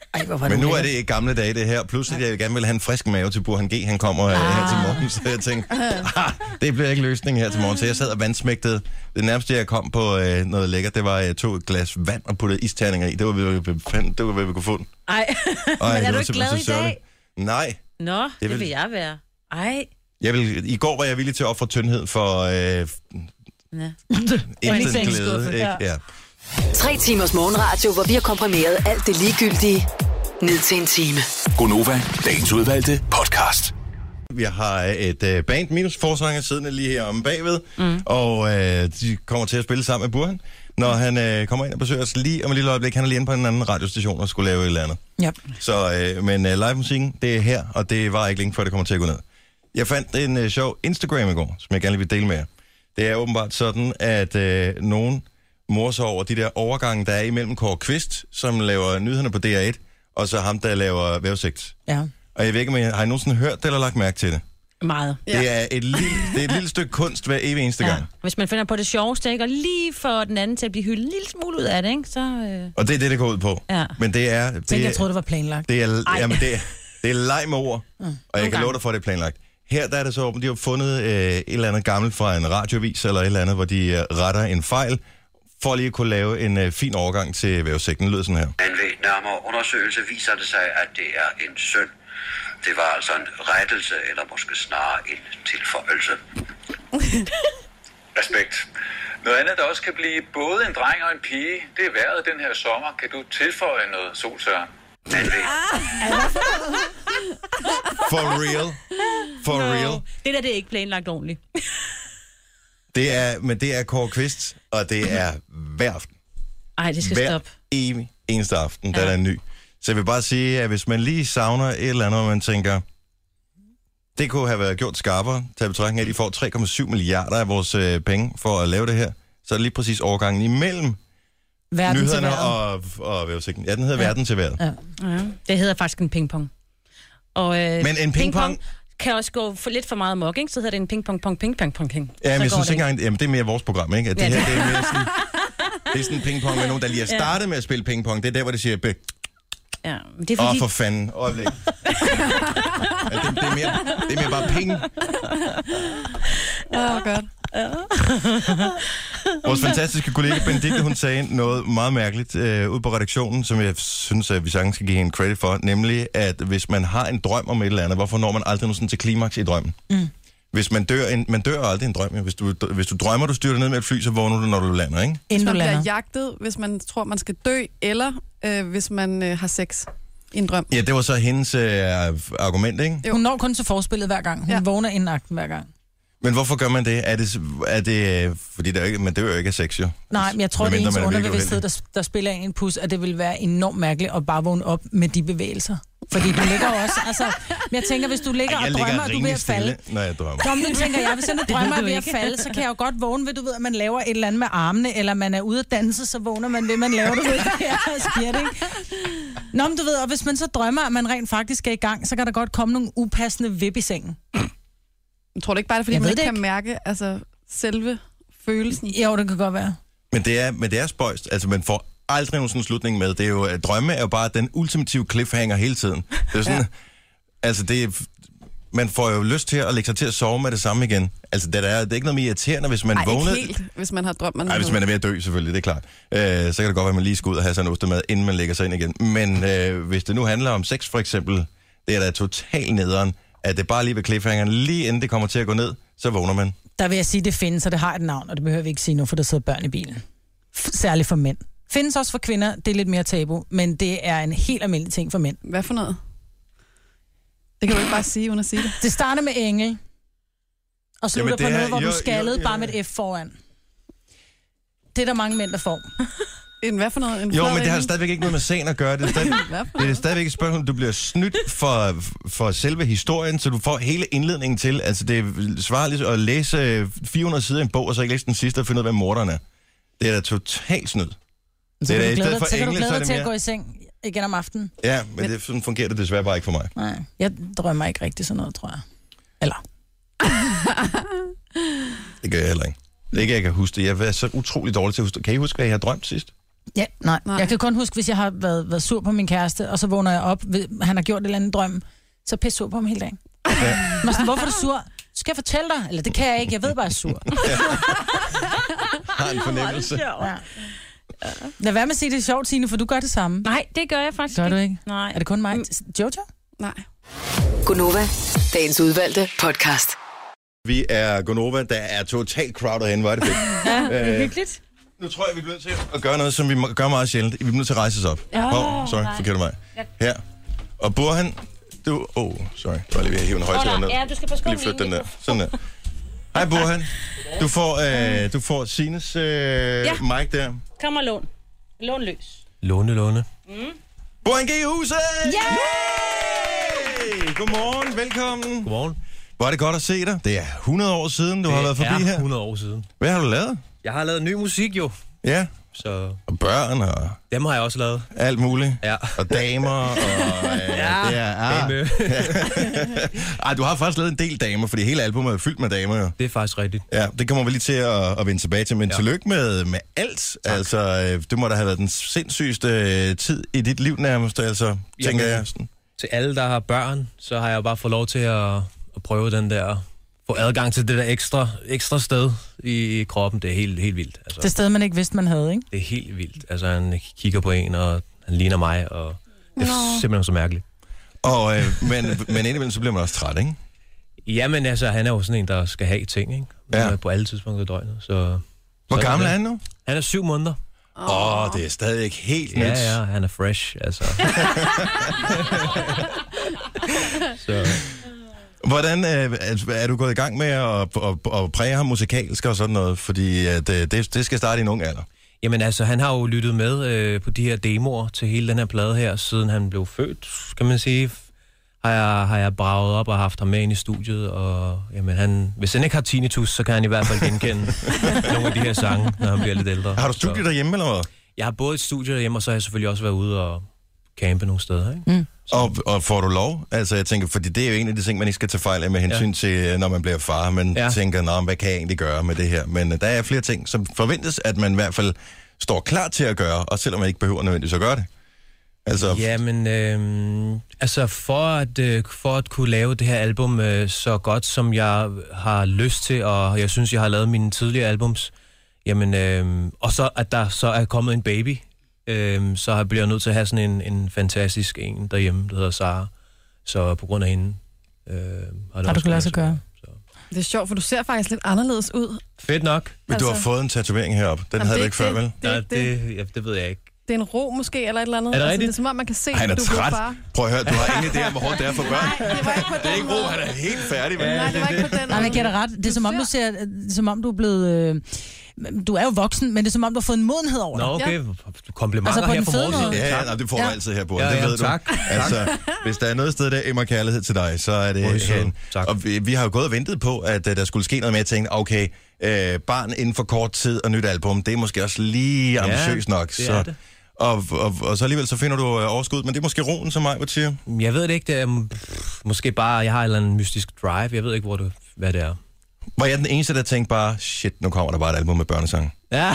Ej, hvor var det Men nu er ulækkert. det i gamle dage, det her. Plus, at jeg gerne vil have en frisk mave til Burhan G. Han kommer ah. her til morgen, så jeg tænkte, ah, det bliver ikke løsning her til morgen. Så jeg sad og vandsmægtede. Det nærmeste, jeg kom på øh, noget lækkert, det var, at jeg tog et glas vand og puttede isterninger i. Det var, hvad vi, det var, hvad vi kunne få den. Ej, Ej, men er det du var ikke glad simpelthen i så dag? sørgeligt. Nej. Nå, det, det vil- vil jeg være. Ej. Jeg vil, I går var jeg villig til at ofre tyndhed for øh, Ja. instant glæde. Ikke? Ja. Ja. Tre timers morgenradio, hvor vi har komprimeret alt det ligegyldige ned til en time. Gonova, dagens udvalgte podcast. Vi har et øh, band minus forsanger siddende lige her om bagved, mm. og øh, de kommer til at spille sammen med Burhan, når han øh, kommer ind og besøger os lige om et lille øjeblik. Han er lige inde på en anden radiostation og skulle lave et eller andet. Yep. Så, øh, men øh, live-musikken, det er her, og det var ikke længe før det kommer til at gå ned. Jeg fandt en øh, sjov Instagram i går, som jeg gerne lige vil dele med jer. Det er åbenbart sådan, at øh, nogen morser over de der overgange, der er imellem Kåre Kvist, som laver nyhederne på D R et, og så ham, der laver vævesigt. Ja. Og jeg ved ikke, om jeg har I nogensinde hørt det eller lagt mærke til det? Meget. Det er et lille, det er et lille stykke kunst hver evig eneste gang. Hvis man finder på det sjoveste, ikke? Og lige får den anden til at blive hyldet en lille smule ud af det, ikke? Så, øh... Og det er det, det går ud på. Ja. Men det er... Det, Tænk, jeg troede, det var planlagt. det er, jamen, det er, det er leg med ord, Mm. og jeg kan love dig for, at det er planlagt. Her der er det så åbent, de har fundet øh, et eller andet gammelt fra en radiovis, eller et eller andet, hvor de øh, retter en fejl, for lige at kunne lave en øh, fin overgang til vævesigten. Det lyder sådan her. Men ved nærmere undersøgelse viser det sig, at det er en synd. Det var altså en rettelse, eller måske snarere en tilføjelse. Respekt. Noget andet, der også kan blive både en dreng og en pige, det er vejret den her sommer. Kan du tilføje noget, Solsøren? Men ved... For real. For no. real. Det der, det er ikke planlagt ordentligt. Det er, men det er Kåre Kvist, og det er hver aften. Ej, det skal hver stoppe. evig eneste aften, der Ja. er en ny. Så jeg vil bare sige, at hvis man lige savner et eller andet, hvor man tænker, det kunne have været gjort skarpere, til betragtning af, at de får tre komma syv milliarder af vores øh, penge for at lave det her, så er det lige præcis overgangen imellem Verden nyhederne til og, og vævesigten. Ja, den hedder ja. Verden til vejret. Ja. Ja. Det hedder faktisk en pingpong. Og, øh, Men en pingpong- kan også gå for lidt for meget mok, ikke? Så hedder det en pingpong, pong, ping, pong, pong, ping. Ja, men Så jeg går synes det ikke engang, jamen, det er mere vores program, ikke? At det Ja, her, det- det er mere sådan, det er sådan en pingpong med nogen, der lige har startet med at spille pingpong. Det er der, hvor det siger, be- Ja, men det er åh, fordi... for fanden, øjeblik. Ja, det, det, er mere, det er mere bare ping. Åh, oh, godt. Vores fantastiske kollega Benedikte, hun sagde noget meget mærkeligt øh, ude på redaktionen, som jeg synes, at vi sagtens skal give hende credit for, nemlig, at hvis man har en drøm om et eller andet, hvorfor når man aldrig sådan til klimaks i drømmen? Mm. Hvis man dør, en, man dør aldrig en drøm. Jo. Hvis du, hvis du drømmer, du styrter ned med et fly, så vågner du, når du lander, ikke? Hvis man bliver jagtet, hvis man tror, man skal dø, eller øh, hvis man øh, har sex i en drøm. Ja, det var så hendes øh, argument, ikke? Hun når kun til forspillet hver gang. Hun ja. vågner inden akten hver gang. Men hvorfor gør man det? Er det, er det fordi der er ikke, man dør jo ikke af sex, jo. Nej, men jeg tror, det er Medmindre ens man er virkelig underbevidsthed, der, der spiller ind i en pus, at det vil være enormt mærkeligt at bare vågne op med de bevægelser. Fordi du ligger også, altså, men jeg tænker, hvis du ligger Ej, jeg og drømmer, ligger og du er ved at falde. stille, når jeg drømmer. Nå, men tænker jeg, hvis jeg nu drømmer er ved at falde, så kan jeg jo godt vågne ved, du ved, at man laver et eller andet med armene, eller man er ude at danse, så vågner man ved, man laver, du ved, ja, sker det, ikke? Nå, men du ved, og hvis man så drømmer, at man rent faktisk er i gang, så kan der godt komme nogle upassende vip i sengen. Jeg tror det ikke bare, det er, fordi Jeg man ved ikke det kan mærke altså, selve følelsen. Jo, det kan godt være. Men det er, men det er spøjst. Altså, man får aldrig nogen sådan slutning med. Det er jo, at drømme er jo bare den ultimative cliffhanger hele tiden. Det er sådan, ja. Altså, det er, man får jo lyst til at lægge sig til at sove med det samme igen. Altså, det er, det er ikke noget mere irriterende, hvis man Ej, vågner... ikke helt, hvis man har drømt. Man Nej, hvis man er ved at dø, selvfølgelig, det er klart. Øh, så kan det godt være, at man lige skal ud og have sig en ostemad, inden man lægger sig ind igen. Men øh, hvis det nu handler om sex, for eksempel, det er da totalt nederen, at det bare lige ved cliffhangeren, lige inden det kommer til at gå ned, så vågner man. Der vil jeg sige, at det findes, og det har et navn, og det behøver vi ikke sige nu, for der sidder børn i bilen. F- særligt for mænd. Findes også for kvinder, det er lidt mere tabu, men det er en helt almindelig ting for mænd. Hvad for noget? Det kan du ikke bare sige, uden at sige det. Det starter med engel, og slutter på er- noget, hvor jo, du skaldede jo, jo. bare med et F foran. Det er der mange mænd, der får. En hvad for noget? En Jo, flad men det har engel? stadigvæk ikke noget med sagen at gøre. Det er, stadig, det er stadigvæk et spørgsmål, du bliver snydt for, for selve historien, så du får hele indledningen til. Altså, det er svarligt at læse fire hundrede sider i en bog, og så ikke læse den sidste og finde ud af, hvem morderen er. Det er da totalt snyd. Så kan da du i glæde stedet dig, for så kan du engle, glæde så er dig det til at mere- gå i seng igen om aftenen. Ja, men det, sådan fungerer det desværre bare ikke for mig. Nej, jeg drømmer ikke rigtig sådan noget, tror jeg. Eller? Det gør jeg heller ikke. Det er ikke, jeg kan huske det. Jeg er så utrolig dårlig til at huske. Kan I huske, hvad jeg har drømt sidst? Ja, nej. nej. Jeg kan kun huske, hvis jeg har været, været sur på min kæreste, og så vågner jeg op, ved, han har gjort et eller andet drøm, så er jeg pisse sur på ham hele dagen. Ja. Men sådan, hvorfor er du sur? Skal jeg fortælle dig? Eller det kan jeg ikke, jeg ved bare, jeg er sur. Ja. Har en fornemmelse. Ja. Lad være med at sige, det er sjovt, Signe, for du gør det samme. Nej, det gør jeg faktisk gør ikke. du ikke? Nej. Er det kun mig? Jojo? Nej. Gonova, dagens udvalgte podcast. Vi er Gonova, der er totalt crowded herinde, hvor er det fedt. Ja, det er Øh, hyggeligt. Nu tror jeg, vi bliver nødt til at gøre noget, som vi må- gør meget sjældent. Vi bliver nødt til at rejse os op. Ja. Åh, oh, sorry, Nej. forkert mig. Her. Og Burhan, du... Åh, oh, sorry. Jeg var lige ved at hive en højtaler ned. Ja, du skal passe på lige flytte den der. Sådan der. Hej, Burhan. Du får, øh, du får Sines øh, Ja. mic der. Kom og lån. Lån løs. Låne, låne. Mm. Burhan G. i huset! Yeah! Yay! Godmorgen, velkommen. Godmorgen. Hvor er det godt at se dig. Det er hundrede år siden, du det har været forbi her. her. hundrede år siden. Hvad har du lavet? Jeg har lavet ny musik jo. Ja. Så... Og børn og... Dem har jeg også lavet. Alt muligt. Ja. Og damer og... Øh, ja, det er, ah. dame. Ej, du har faktisk lavet en del damer, fordi hele albumet er fyldt med damer jo. Det er faktisk rigtigt. Ja, det kommer vi lige til at, at vende tilbage til, men Ja. tillykke med, med alt. Tak. Altså, øh, det må da have været den sindssygste øh, tid i dit liv nærmest, altså, tænker Jamen, jeg. Sådan. Til alle, der har børn, så har jeg bare fået lov til at, at prøve den der... Få adgang til det der ekstra, ekstra sted i, i kroppen. Det er helt, helt vildt. Altså, Det sted, man ikke vidste, man havde, ikke? det er helt vildt. Altså, han kigger på en, og han ligner mig, og det er Nå. simpelthen så mærkeligt. Og, øh, men, men indimellem, så bliver man også træt, ikke? Jamen, altså, han er jo sådan en, der skal have ting, ikke? Ja. På alle tidspunkter af døgnet, så... Hvor så gammel det. er han nu? Han er syv måneder. Åh, oh, det er stadig ikke helt nyt. Ja, ja, han er fresh, altså. så... Hvordan øh, er, er du gået i gang med at, at, at, at præge ham musikalsk og sådan noget? Fordi at, øh, det, det skal starte i en ung alder. Jamen altså, han har jo lyttet med øh, på de her demoer til hele den her plade her, siden han blev født, kan man sige. Har jeg, har jeg braget op og haft ham med ind i studiet, og jamen han, hvis han ikke har tinnitus, så kan han i hvert fald genkende nogle af de her sange, når han bliver lidt ældre. Har du studie derhjemme, eller hvad? Jeg har både et studie derhjemme, og så har jeg selvfølgelig også været ude og campe nogle steder, ikke? Mm. Og, og får du lov? Altså, jeg tænker, fordi det er jo en af de ting, man ikke skal tage fejl af med hensyn ja. til, når man bliver far. Man ja. tænker, nå, hvad kan jeg egentlig gøre med det her? Men uh, der er flere ting, som forventes, at man i hvert fald står klar til at gøre, og selvom man ikke behøver nødvendigvis at gøre det. Altså... Jamen, øh, altså for at, øh, for at kunne lave det her album øh, så godt, som jeg har lyst til, og jeg synes, jeg har lavet mine tidligere albums, jamen, øh, og så at der så er kommet en baby, øh, så bliver jeg nødt til at have sådan en, en fantastisk en derhjemme, der hedder Sara. Så på grund af hende øh, har det Har du også kunnet lade sig gøre? Det er sjovt, for du ser faktisk lidt anderledes ud. Fedt nok. Men altså... du har fået en tatovering heroppe. Den Jamen, havde det du er ikke før, det. vel? Det, Nej, det, det, ja, det ved jeg ikke. det er en ro måske, eller et eller andet. Er det altså, rigtigt? det er som om, man kan se, Han er at du bliver træt. far. Prøv at høre, du har ingen idé om, hvor hårdt det er for børn. Nej, det var ikke på Det er den ikke ro, måde. han er helt færdig. Men... Nej, det var ikke på den Nej, men jeg giver dig ret. Det er som om, du ser, det er, som om du er blevet... Øh, du er jo voksen, men det er som om, du har fået en modenhed over dig. Nå, okay. Komplimenter Altså på her den fra fede vores måde. side. Ja, ja, nej, det får du Ja. altid her, Bo. Ja, det ja, ved tak. du. Altså, hvis der er noget sted, der emmer kærlighed til dig, så er det Hvor er I søde. hen. Tak. Og vi, vi har jo gået og ventet på, at uh, der skulle ske noget med, at tænke, okay, øh, barn inden for kort tid og nyt album, det er måske også lige ambitiøst nok. det så, er det. Og, og, og så alligevel så finder du uh, overskud, men det er måske roen, som mig siger. Jeg ved det ikke, det er mm, pff, måske bare, jeg har en eller anden mystisk drive, jeg ved ikke, hvor det, hvad det er. Var jeg den eneste, der tænkte bare, shit, nu kommer der bare et album med børnesang. Ja.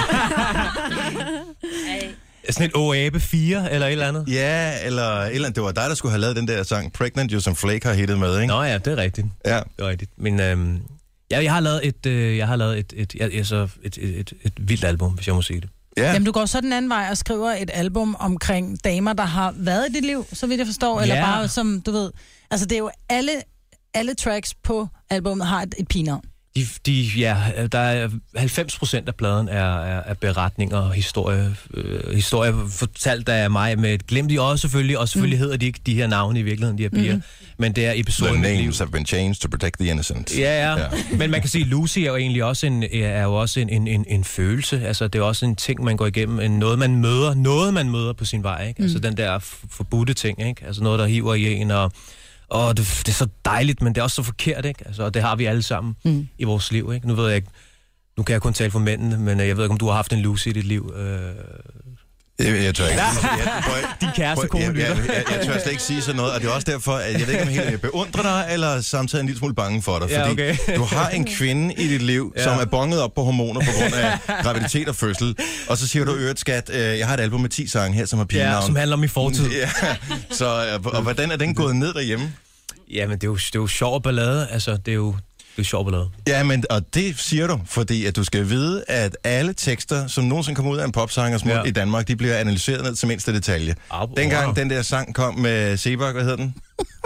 Sådan et Oabe fire, eller et eller andet. Ja, eller, et eller andet. Det var dig, der skulle have lavet den der sang, Pregnant, You Some Flake har hittet med, ikke? Nå ja, det er rigtigt. Ja. Det er rigtigt. Men øhm, ja, jeg har lavet et, øh, jeg har lavet et, et, et, et, et, et, et, et vildt album, hvis jeg må sige det. Ja. Jamen, du går så den anden vej og skriver et album omkring damer, der har været i dit liv, så vidt jeg forstår, eller Ja. bare som, du ved... Altså, det er jo alle, alle tracks på albumet har et, et pigenavn. De, de, ja, der er halvfems procent af pladen er, er, er beretninger og historie, øh, historie fortalt af mig med et glimt i øjet selvfølgelig, og selvfølgelig mm. hedder de ikke de her navne i virkeligheden, de her piger, mm. men det er episoden The i mit liv. names have been changed to protect the innocent. Ja, ja, Ja. men man kan sige, at Lucy er jo egentlig også en, er jo også en, en, en, en følelse, altså det er også en ting, man går igennem, en, noget man møder, noget man møder på sin vej, ikke? Altså Mm. den der f- forbudte ting, ikke? Altså noget, der hiver i en, og Og det, det er så dejligt, men det er også så forkert, ikke? Altså, og det har vi alle sammen mm. i vores liv, ikke? Nu ved jeg ikke, nu kan jeg kun tale for mændene, men jeg ved ikke, om du har haft en Lucy i dit liv. Øh, Jeg, jeg tør ikke. Jeg, prøv, Din kæreste kone jeg, jeg, lytter. jeg, jeg, jeg tør slet ikke sige sådan noget, og det er også derfor, at jeg ved ikke, om jeg helt beundrer dig, eller samtidig en lille smule bange for dig. Ja, fordi okay. du har en kvinde i dit liv, Ja. som er bonget op på hormoner på grund af graviditet og fødsel, og så siger du, øret skat, øh, jeg har et album med ti sange her, som har pigenavn. Ja, som handler om i fortid. Ja, så, og, og hvordan er den gået ned derhjemme? Jamen, det er jo, det er jo sjov ballade. Altså, det er jo, det er sjov ballade. Ja, men, og det siger du, fordi at du skal vide, at alle tekster, som nogensinde kommer ud af en popsangers mund Ja. i Danmark, de bliver analyseret ned til mindste detalje. Ah, Dengang wow. den der sang kom med Sebak, hvad hed den?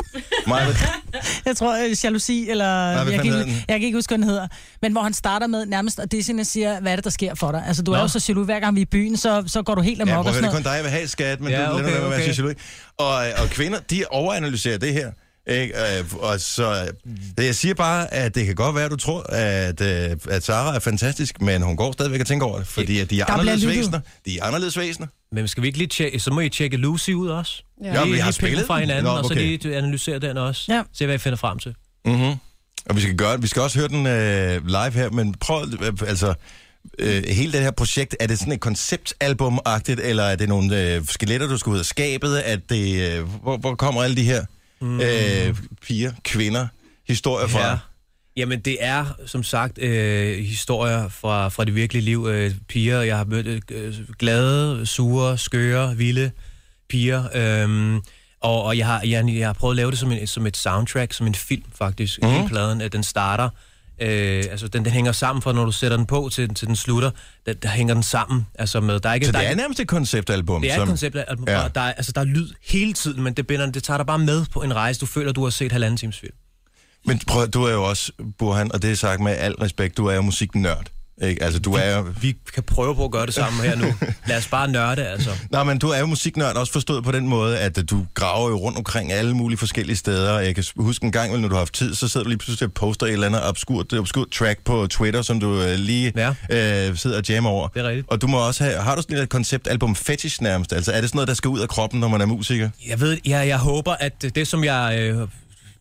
Maja, Jeg tror, uh, jalousi, eller... hvad jeg, fanden kan hedder ikke, den? jeg kan ikke huske, hvad den hedder. Men hvor han starter med nærmest, og Disney siger, hvad er det, der sker for dig? Altså, du Nå. er jo så jaloux, hver gang vi er i byen, så, så går du helt amok Ja, og prøv at høre, sådan det er kun noget. dig, jeg vil have et skat, men Ja, du okay, lader være med at okay. sige jaloux. Og, og kvinder, de overanalyserer det her. Ikke? Øh, Og så, det, jeg siger bare, at det kan godt være, at du tror, at, øh, at Sara er fantastisk, men hun går stadigvæk og tænker over det, fordi at de er Der bliver anderledes lyttet. væsener. De er anderledes væsener. Men skal vi ikke lige tjekke, så må I tjekke Lucy ud også. Ja. Ja, Lige- vi har lige spillet pille fra den. hinanden, Nå, og så okay. lige analysere den også. Ja. Se, hvad I finder frem til. Mm-hmm. Og vi skal gøre, vi skal også høre den øh, live her, men prøv, øh, altså, øh, hele det her projekt, er det sådan et konceptalbum-agtigt, eller er det nogle øh, skeletter, du skal ud af skabet? At det, øh, hvor, hvor kommer alle de her Mm. øh, piger, kvinder, historier fra? Ja. Jamen, det er, som sagt, øh, historier fra, fra det virkelige liv. Øh, piger, jeg har mødt øh, glade, sure, skøre, vilde piger. Øh, og og jeg, har, jeg, jeg har prøvet at lave det som, en, som et soundtrack, som en film, faktisk. Mhm. Mm. Hele pladen, at den starter. Øh, altså, den, den hænger sammen, for når du sætter den på, til, til den slutter, der, der hænger den sammen. Altså, med, der er ikke, Så der det er er nærmest et konceptalbum? Det er som, et konceptalbum. Ja. Ja. Der, er, altså, der er lyd hele tiden, men det, binder, det tager dig bare med på en rejse. Du føler, du har set halvanden times film. Men prøv, du er jo også, Burhan, og det er sagt med al respekt, du er jo musiknørd. Ikke? Altså, du er jo... Vi kan prøve på at gøre det sammen her nu. Lad os bare nørde, altså. Nej, men du er jo musiknørd, også forstået på den måde, at du graver jo rundt omkring alle mulige forskellige steder. Jeg kan huske en gang, når du har haft tid, så sidder du lige pludselig og poster et eller andet obskurt, obskurt track på Twitter, som du øh, lige Ja. øh, sidder og jammer over. Det er rigtigt. Og du må også have... Har du sådan et konceptalbum fetish nærmest? Altså, er det sådan noget, der skal ud af kroppen, når man er musiker? Jeg ved, jeg, jeg håber, at det, som jeg øh,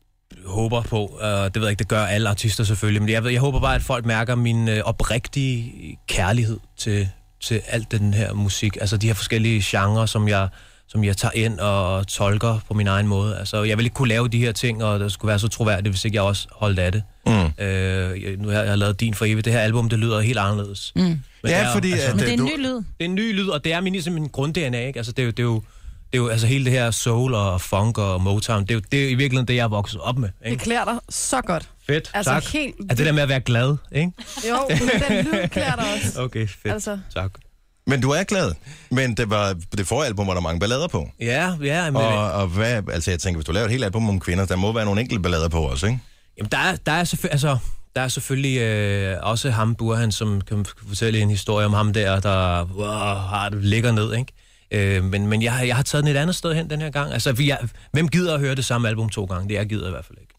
håber på, øh, det ved jeg ikke, det gør alle artister selvfølgelig, men jeg, ved, jeg håber bare, at folk mærker min øh, oprigtige kærlighed til, til alt den her musik. Altså de her forskellige genrer, som jeg, som jeg tager ind og tolker på min egen måde. Altså, jeg vil ikke kunne lave de her ting, og det skulle være så troværdigt, hvis ikke jeg også holdt af det. Mm. Øh, jeg, nu har jeg lavet Din for evigt. Det her album, det lyder helt anderledes. Mm. Men Ja, det er, fordi, altså, at, Men det er en du- ny lyd. det er en ny lyd, og det er min, ligesom min grund-D N A, ikke? Altså, det er jo, det er jo, det er jo altså hele det her soul og funk og Motown, det er jo, det er jo i virkeligheden det, jeg er vokset op med, Det ikke? klæder dig så godt. Fedt, Altså tak. helt Er det der med at være glad, ikke? Jo, men den lyd klæder dig også. Okay, fedt. Altså. Tak. Men du er glad. Men det, var, det forrige album var der mange ballader på. Ja, ja, men... Og, og hvad, altså jeg tænker, hvis du laver et helt album om kvinder, der må være nogle enkelte ballader på også, ikke? Jamen, der er, der er selvfølgelig, altså, der er selvfølgelig øh, også ham, Burhan, som kan fortælle en historie om ham der, der wow, har det ligger ned, ikke? Øh, men men jeg, har- jeg har taget den et andet sted hen den her gang. Altså, vi er, hvem gider at høre det samme album to gange? Det jeg gider i hvert fald ikke.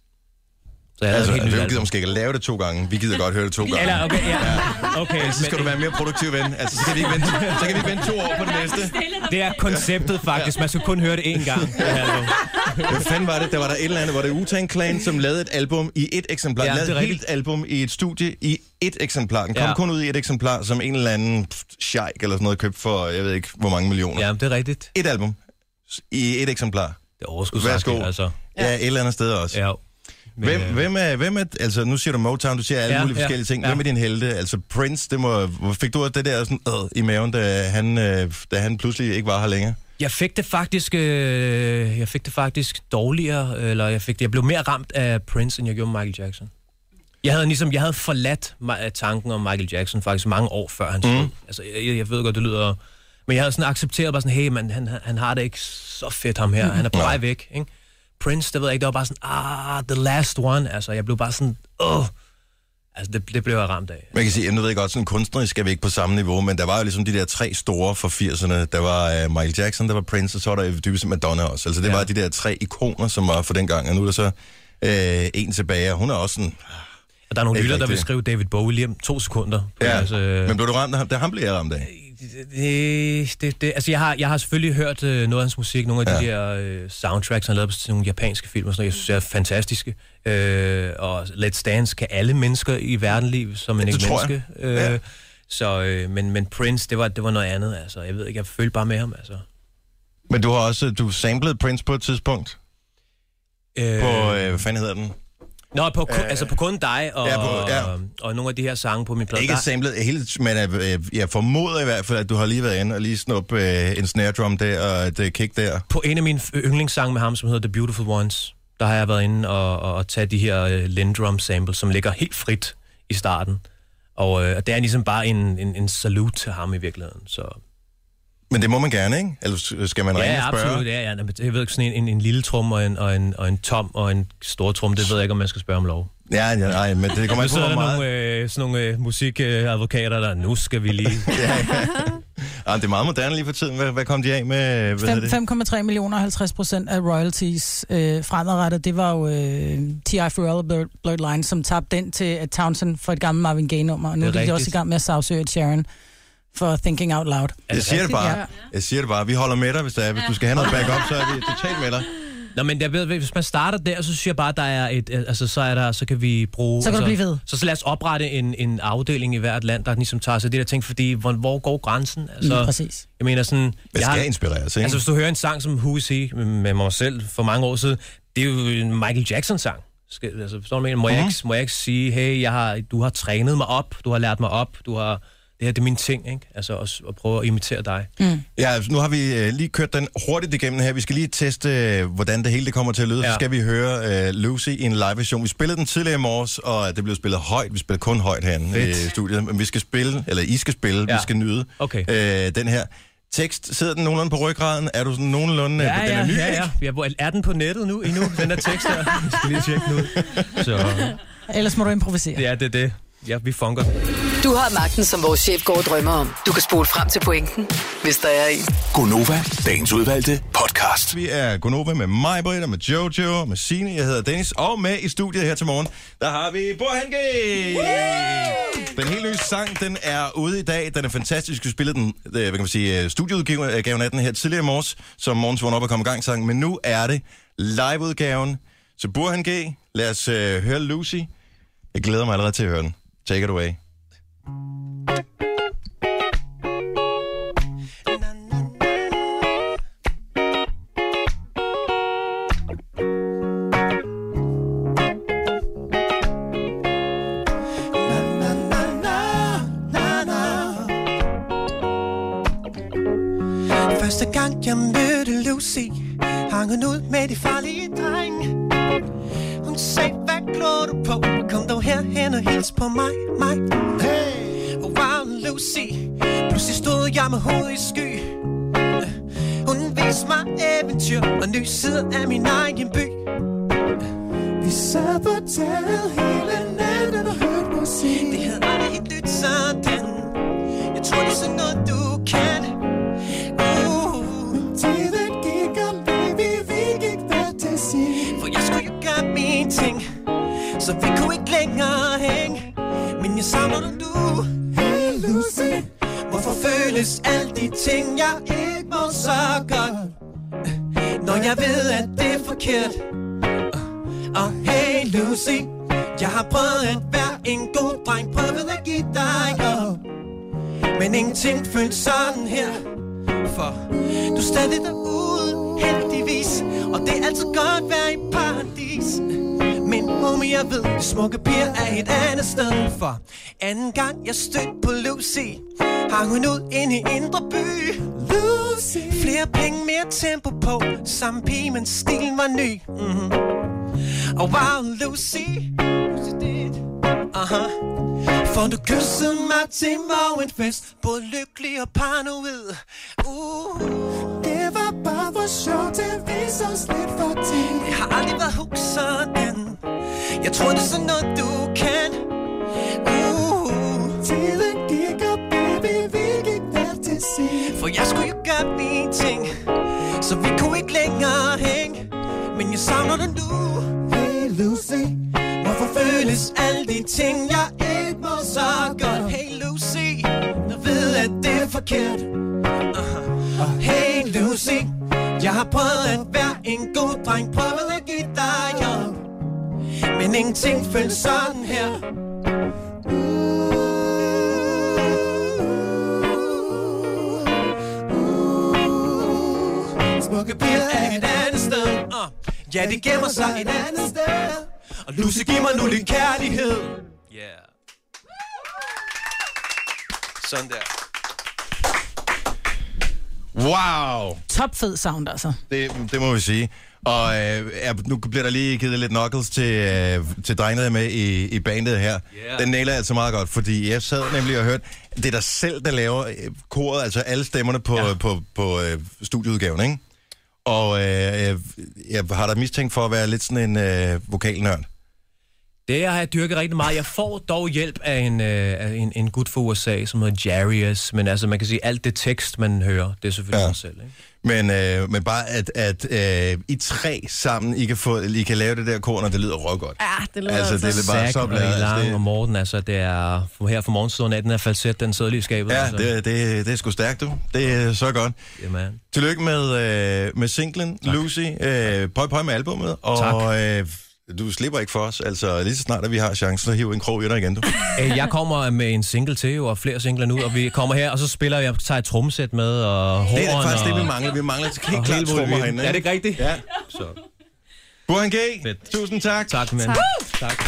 Så jeg har Altså, lavet et helt vi nyt gider album. måske ikke lave det to gange. Vi gider godt høre det to gange. Eller, okay, ja. Okay, Så skal du være mere produktiv ven. Altså, så kan vi ikke vente, så kan vi ikke vente to år på det næste. Det er konceptet faktisk. Man skal kun høre det én gang. Det her album. Hvad fanden var det? Der var der et eller andet, hvor det Wu-Tang Clan, som lavede et album i et eksemplar. Ja, Ja, det er lavede et helt rigtigt. album i et studie i et eksemplar. Den kom Ja. kun ud i et eksemplar, som en eller anden sheik eller sådan noget købt for, jeg ved ikke, hvor mange millioner. Ja, det er rigtigt. Et album i et eksemplar. Det er overskudsagtigt, Værsgo. altså. Ja, et eller andet sted også. Ja. Men, Hvem, øh, hvem, er, hvem er, altså nu siger du Motown, du siger alle Ja, mulige ja, forskellige ting. ja. Hvem er din helte? Altså Prince, det må, hvor fik du det der sådan øh, i maven, da han, øh, da han pludselig ikke var her længere? Jeg fik det faktisk, øh, jeg fik det faktisk dårligere, eller jeg fik det, jeg blev mere ramt af Prince, end jeg gjorde med Michael Jackson. Jeg havde ligesom, jeg havde forladt mig- tanken om Michael Jackson faktisk mange år før han stod. Mm. Altså, jeg, jeg ved godt, det lyder, men jeg havde sådan accepteret bare sådan, hey, man, han, han har det ikke så fedt ham her, han er på vej væk, ikke? Prince, det ved jeg ikke, det var bare sådan, ah, the last one, altså, jeg blev bare sådan, åh, altså, det, det blev jeg ramt af. Man kan sige, nu ved jeg godt, sådan kunstnerisk er vi ikke på samme niveau, men der var jo ligesom de der tre store fra firserne. Der var uh, Michael Jackson, der var Prince, og så var der dybest set Madonna også. Altså det Ja. var de der tre ikoner, som var for den gang, og nu er der så uh, en tilbage, og hun er også sådan... Og der er nogle Ikke lytter, der vil rigtigt. skrive David Bowie lige om to sekunder. Ja, Altså, øh, men blev du ramt af ham? Det ham blev jeg ramt af. Det, det, det, altså jeg har, jeg har selvfølgelig hørt øh, noget af hans musik, nogle af de der øh, soundtracks, han har lavet på sådan nogle japanske film og sådan noget, jeg synes er fantastiske. Øh, og Let's Dance kan alle mennesker i verden lide, som en Ja, ikke det tror menneske. jeg. Ja. Øh, Så, øh, men, men Prince, det var, det var noget andet, altså. Jeg ved ikke, jeg følte bare med ham, altså. Men du har også, du samlede Prince på et tidspunkt? Øh... På, øh, hvad fanden hedder den? Nå, på, øh, altså på Kun Dig og, ja, på, ja. og, og nogle af de her sange på min plade. Ikke samlet helt, men øh, jeg formoder i hvert fald, at du har lige været inde og lige snuppe øh, en snare drum der og et øh, kick der. På en af mine yndlingssange med ham, som hedder The Beautiful Ones, der har jeg været inde og, og, og tage de her øh, Lindrum samples, som ligger helt frit i starten. Og, øh, og det er ligesom bare en, en, en salute til ham i virkeligheden, så... Men det må man gerne, ikke? Eller skal man ringe ja, og spørge? Absolut, ja, ja. Jeg ved ikke, sådan en, en, en lille trum og en, og, en, og en tom og en stor trum, det ved jeg ikke, om man skal spørge om lov. Ja, ja, nej, men det kommer ikke på, hvor meget... Nogle, øh, sådan nogle øh, musikadvokater, der nu skal vi lige... ja, ja. Det er meget moderne lige for tiden. Hvad, hvad kom de af med? fem komma tre millioner, halvtreds procent af royalties øh, fremadrettet. Det var jo øh, T I Pharrell Bloodline, som tabte den til uh, Townsend for et gammelt Marvin Gaye-nummer. Og nu er de også i gang med at sagsøge Sharon for Thinking Out Loud. Jeg siger det bare. Jeg siger det bare. Vi holder med dig, hvis, der er, hvis du skal have noget backup, så er vi totalt med dig. Nå, men jeg ved, hvis man starter der, så synes jeg bare, der er et, altså så er der, så kan vi bruge... Så kan altså, du blive ved. Så, så lad os oprette en, en afdeling i hvert land, der ligesom tager sig det der ting, fordi hvor, hvor går grænsen? Altså, mm, præcis. Jeg mener sådan... Hvad skal jeg, inspireres, ikke? Altså, hvis du hører en sang som Who Is He med mig selv for mange år siden, det er jo en Michael Jackson-sang. Skal, altså, forstår du, mener? Må, mm. jeg ikke, må jeg ikke sige, hey, jeg har, du har trænet mig op, du har lært mig op, du har... Det her, det er min ting, ikke? Altså at, at prøve at imitere dig. Mm. Ja, nu har vi uh, lige kørt den hurtigt igennem her. Vi skal lige teste, uh, hvordan det hele det kommer til at lyde. Ja. Så skal vi høre uh, Lucy i en live-version. Vi spillede den tidligere i morges, og det blev spillet højt. Vi spiller kun højt herinde i studiet. Men vi skal spille, eller I skal spille, ja. Vi skal nyde okay. uh, den her. Tekst, sidder den nogenlunde på ryggraden? Er du sådan nogenlunde... Ja, den ja, er ny, ja, ja. ja. Er den på nettet nu endnu, den her tekst her? Vi skal lige tjekke den ud. Så. Ellers må du improvisere. Ja, det er det. Ja, vi funker. Du har magten, som vores chef går og drømmer om. Du kan spole frem til pointen, hvis der er en. Gonova, dagens udvalgte podcast. Vi er Gonova med mig, Britta, med Jojo, med Signe, jeg hedder Dennis, og med i studiet her til morgen, der har vi Burhan G. Den helt nye sang, den er ude i dag. Den er fantastisk. Vi spillede den, hvad kan man sige, studieudgaven af den her tidligere i morges, som morgens vågn op og kom i gang sang. Men nu er det liveudgaven. Så Burhan G, lad os øh, høre Lucy. Jeg glæder mig allerede til at høre den. Take it away. Første gang jeg mødte Lucy, hang hun ud med de farlige drenge. Hun sagde, hvad klår du på? Kom dog herhen og hils på mig, mig. Hey. Oh, wow, Lucy. Pludselig stod jeg med hovedet i sky. Hun viste mig eventyr og ny side af min egen by. Vi sad på taget hele natten og hørte musik. Det havde aldrig helt lyt sådan. Jeg tror, det er sådan noget, du kan. Uh. Men tiden gik, og baby, vi gik hver til sin. For jeg skulle jo gøre mine ting, så vi kunne ikke længere hænge. Men jeg savner dig nu. Hey Lucy, hvorfor føles alle de ting, jeg ikke må så godt, når jeg ved, at det er forkert. Og uh, hey Lucy, jeg har prøvet at være en god dreng, prøvet at give dig op, men ingenting føles sådan her. For du er stadig derude, heldigvis, og det er altid godt at være i paradis. Men homie, jeg ved, de smukke piger er et andet sted. For anden gang jeg stødte på Lucy, hang hun ud inde i Indre By. Lucy. Flere penge, mere tempo på, samme pige, men stilen var ny. Mm-hmm. Og wow, Lucy, Lucy did. Uh-huh. For du kyssede mig til morgenfest, både lykkelig og paranoid. Uh. Det var bare for sjov til at vise os lidt for ting. Jeg har aldrig været hooked sådan. Jeg tror det er sådan noget du kan. Uh. Tiden gik og baby, vi gik der til sin. For jeg skulle jo gøre mine ting, så vi kunne ikke længere hænge. Men jeg savner dig nu. Hey Lucy, hvorfor føles alle de ting, jeg ikke må så godt? Hey Lucy, jeg ved at det er forkert. Uh-huh. uh, Hey Lucy, jeg har prøvet at være en god dreng, prøvet at give dig op, men ingenting føles sådan her. Uh, smukke piger er et andet sted. uh. Ja, det gemmer sig et andet sted. Og Lucy, giv mig nu din kærlighed. Yeah. Sådan der. Wow. Topfed sound, altså. Det, det må vi sige. Og øh, nu bliver der lige givet lidt knuckles til, øh, til drengene, der er med i, i bandet her. Yeah. Den nailer altså meget godt, fordi jeg sad nemlig og hørte, det er der selv, der laver øh, koret, altså alle stemmerne på, ja. på, på, på øh, studieudgaven, ikke? Og øh, jeg har da mistænkt for at være lidt sådan en øh, vokalnørd. Det har jeg dyrket rigtig meget. Jeg får dog hjælp af en, øh, af en, en gut fra U S A, som hedder Jarius. Men altså, man kan sige, alt det tekst, man hører, det er selvfølgelig ja. sig selv, ikke? Men, øh, men bare, at, at øh, I tre sammen, I kan, få, I kan lave det der korn, og det lyder røv godt. Ja, det lyder altså. Det er bare så bladet. Lang altså, og Morten, altså, det er her fra morgenstunden af den her falset, den sidder lige i skabet. Ja, altså. det, det, det er sgu stærkt, du. Det er så godt. Jamen. Tillykke med, øh, med singlen, tak. Lucy. Øh, pøj, pøj med albumet. Og øh, du slipper ikke for os. Altså, lige så snart, at vi har chancen, så hiver en krog i dig igen, du. Jeg kommer med en single til, jo, og flere singler nu, og vi kommer her, og så spiller jeg, tager et trommesæt med, og horn. Det er faktisk og, det, vi mangler. Vi mangler helt klart trommer herinde. Ja, det er rigtigt. Ja. Så. Burhan G, fedt. Tusind tak. Tak, men. Tak. tak.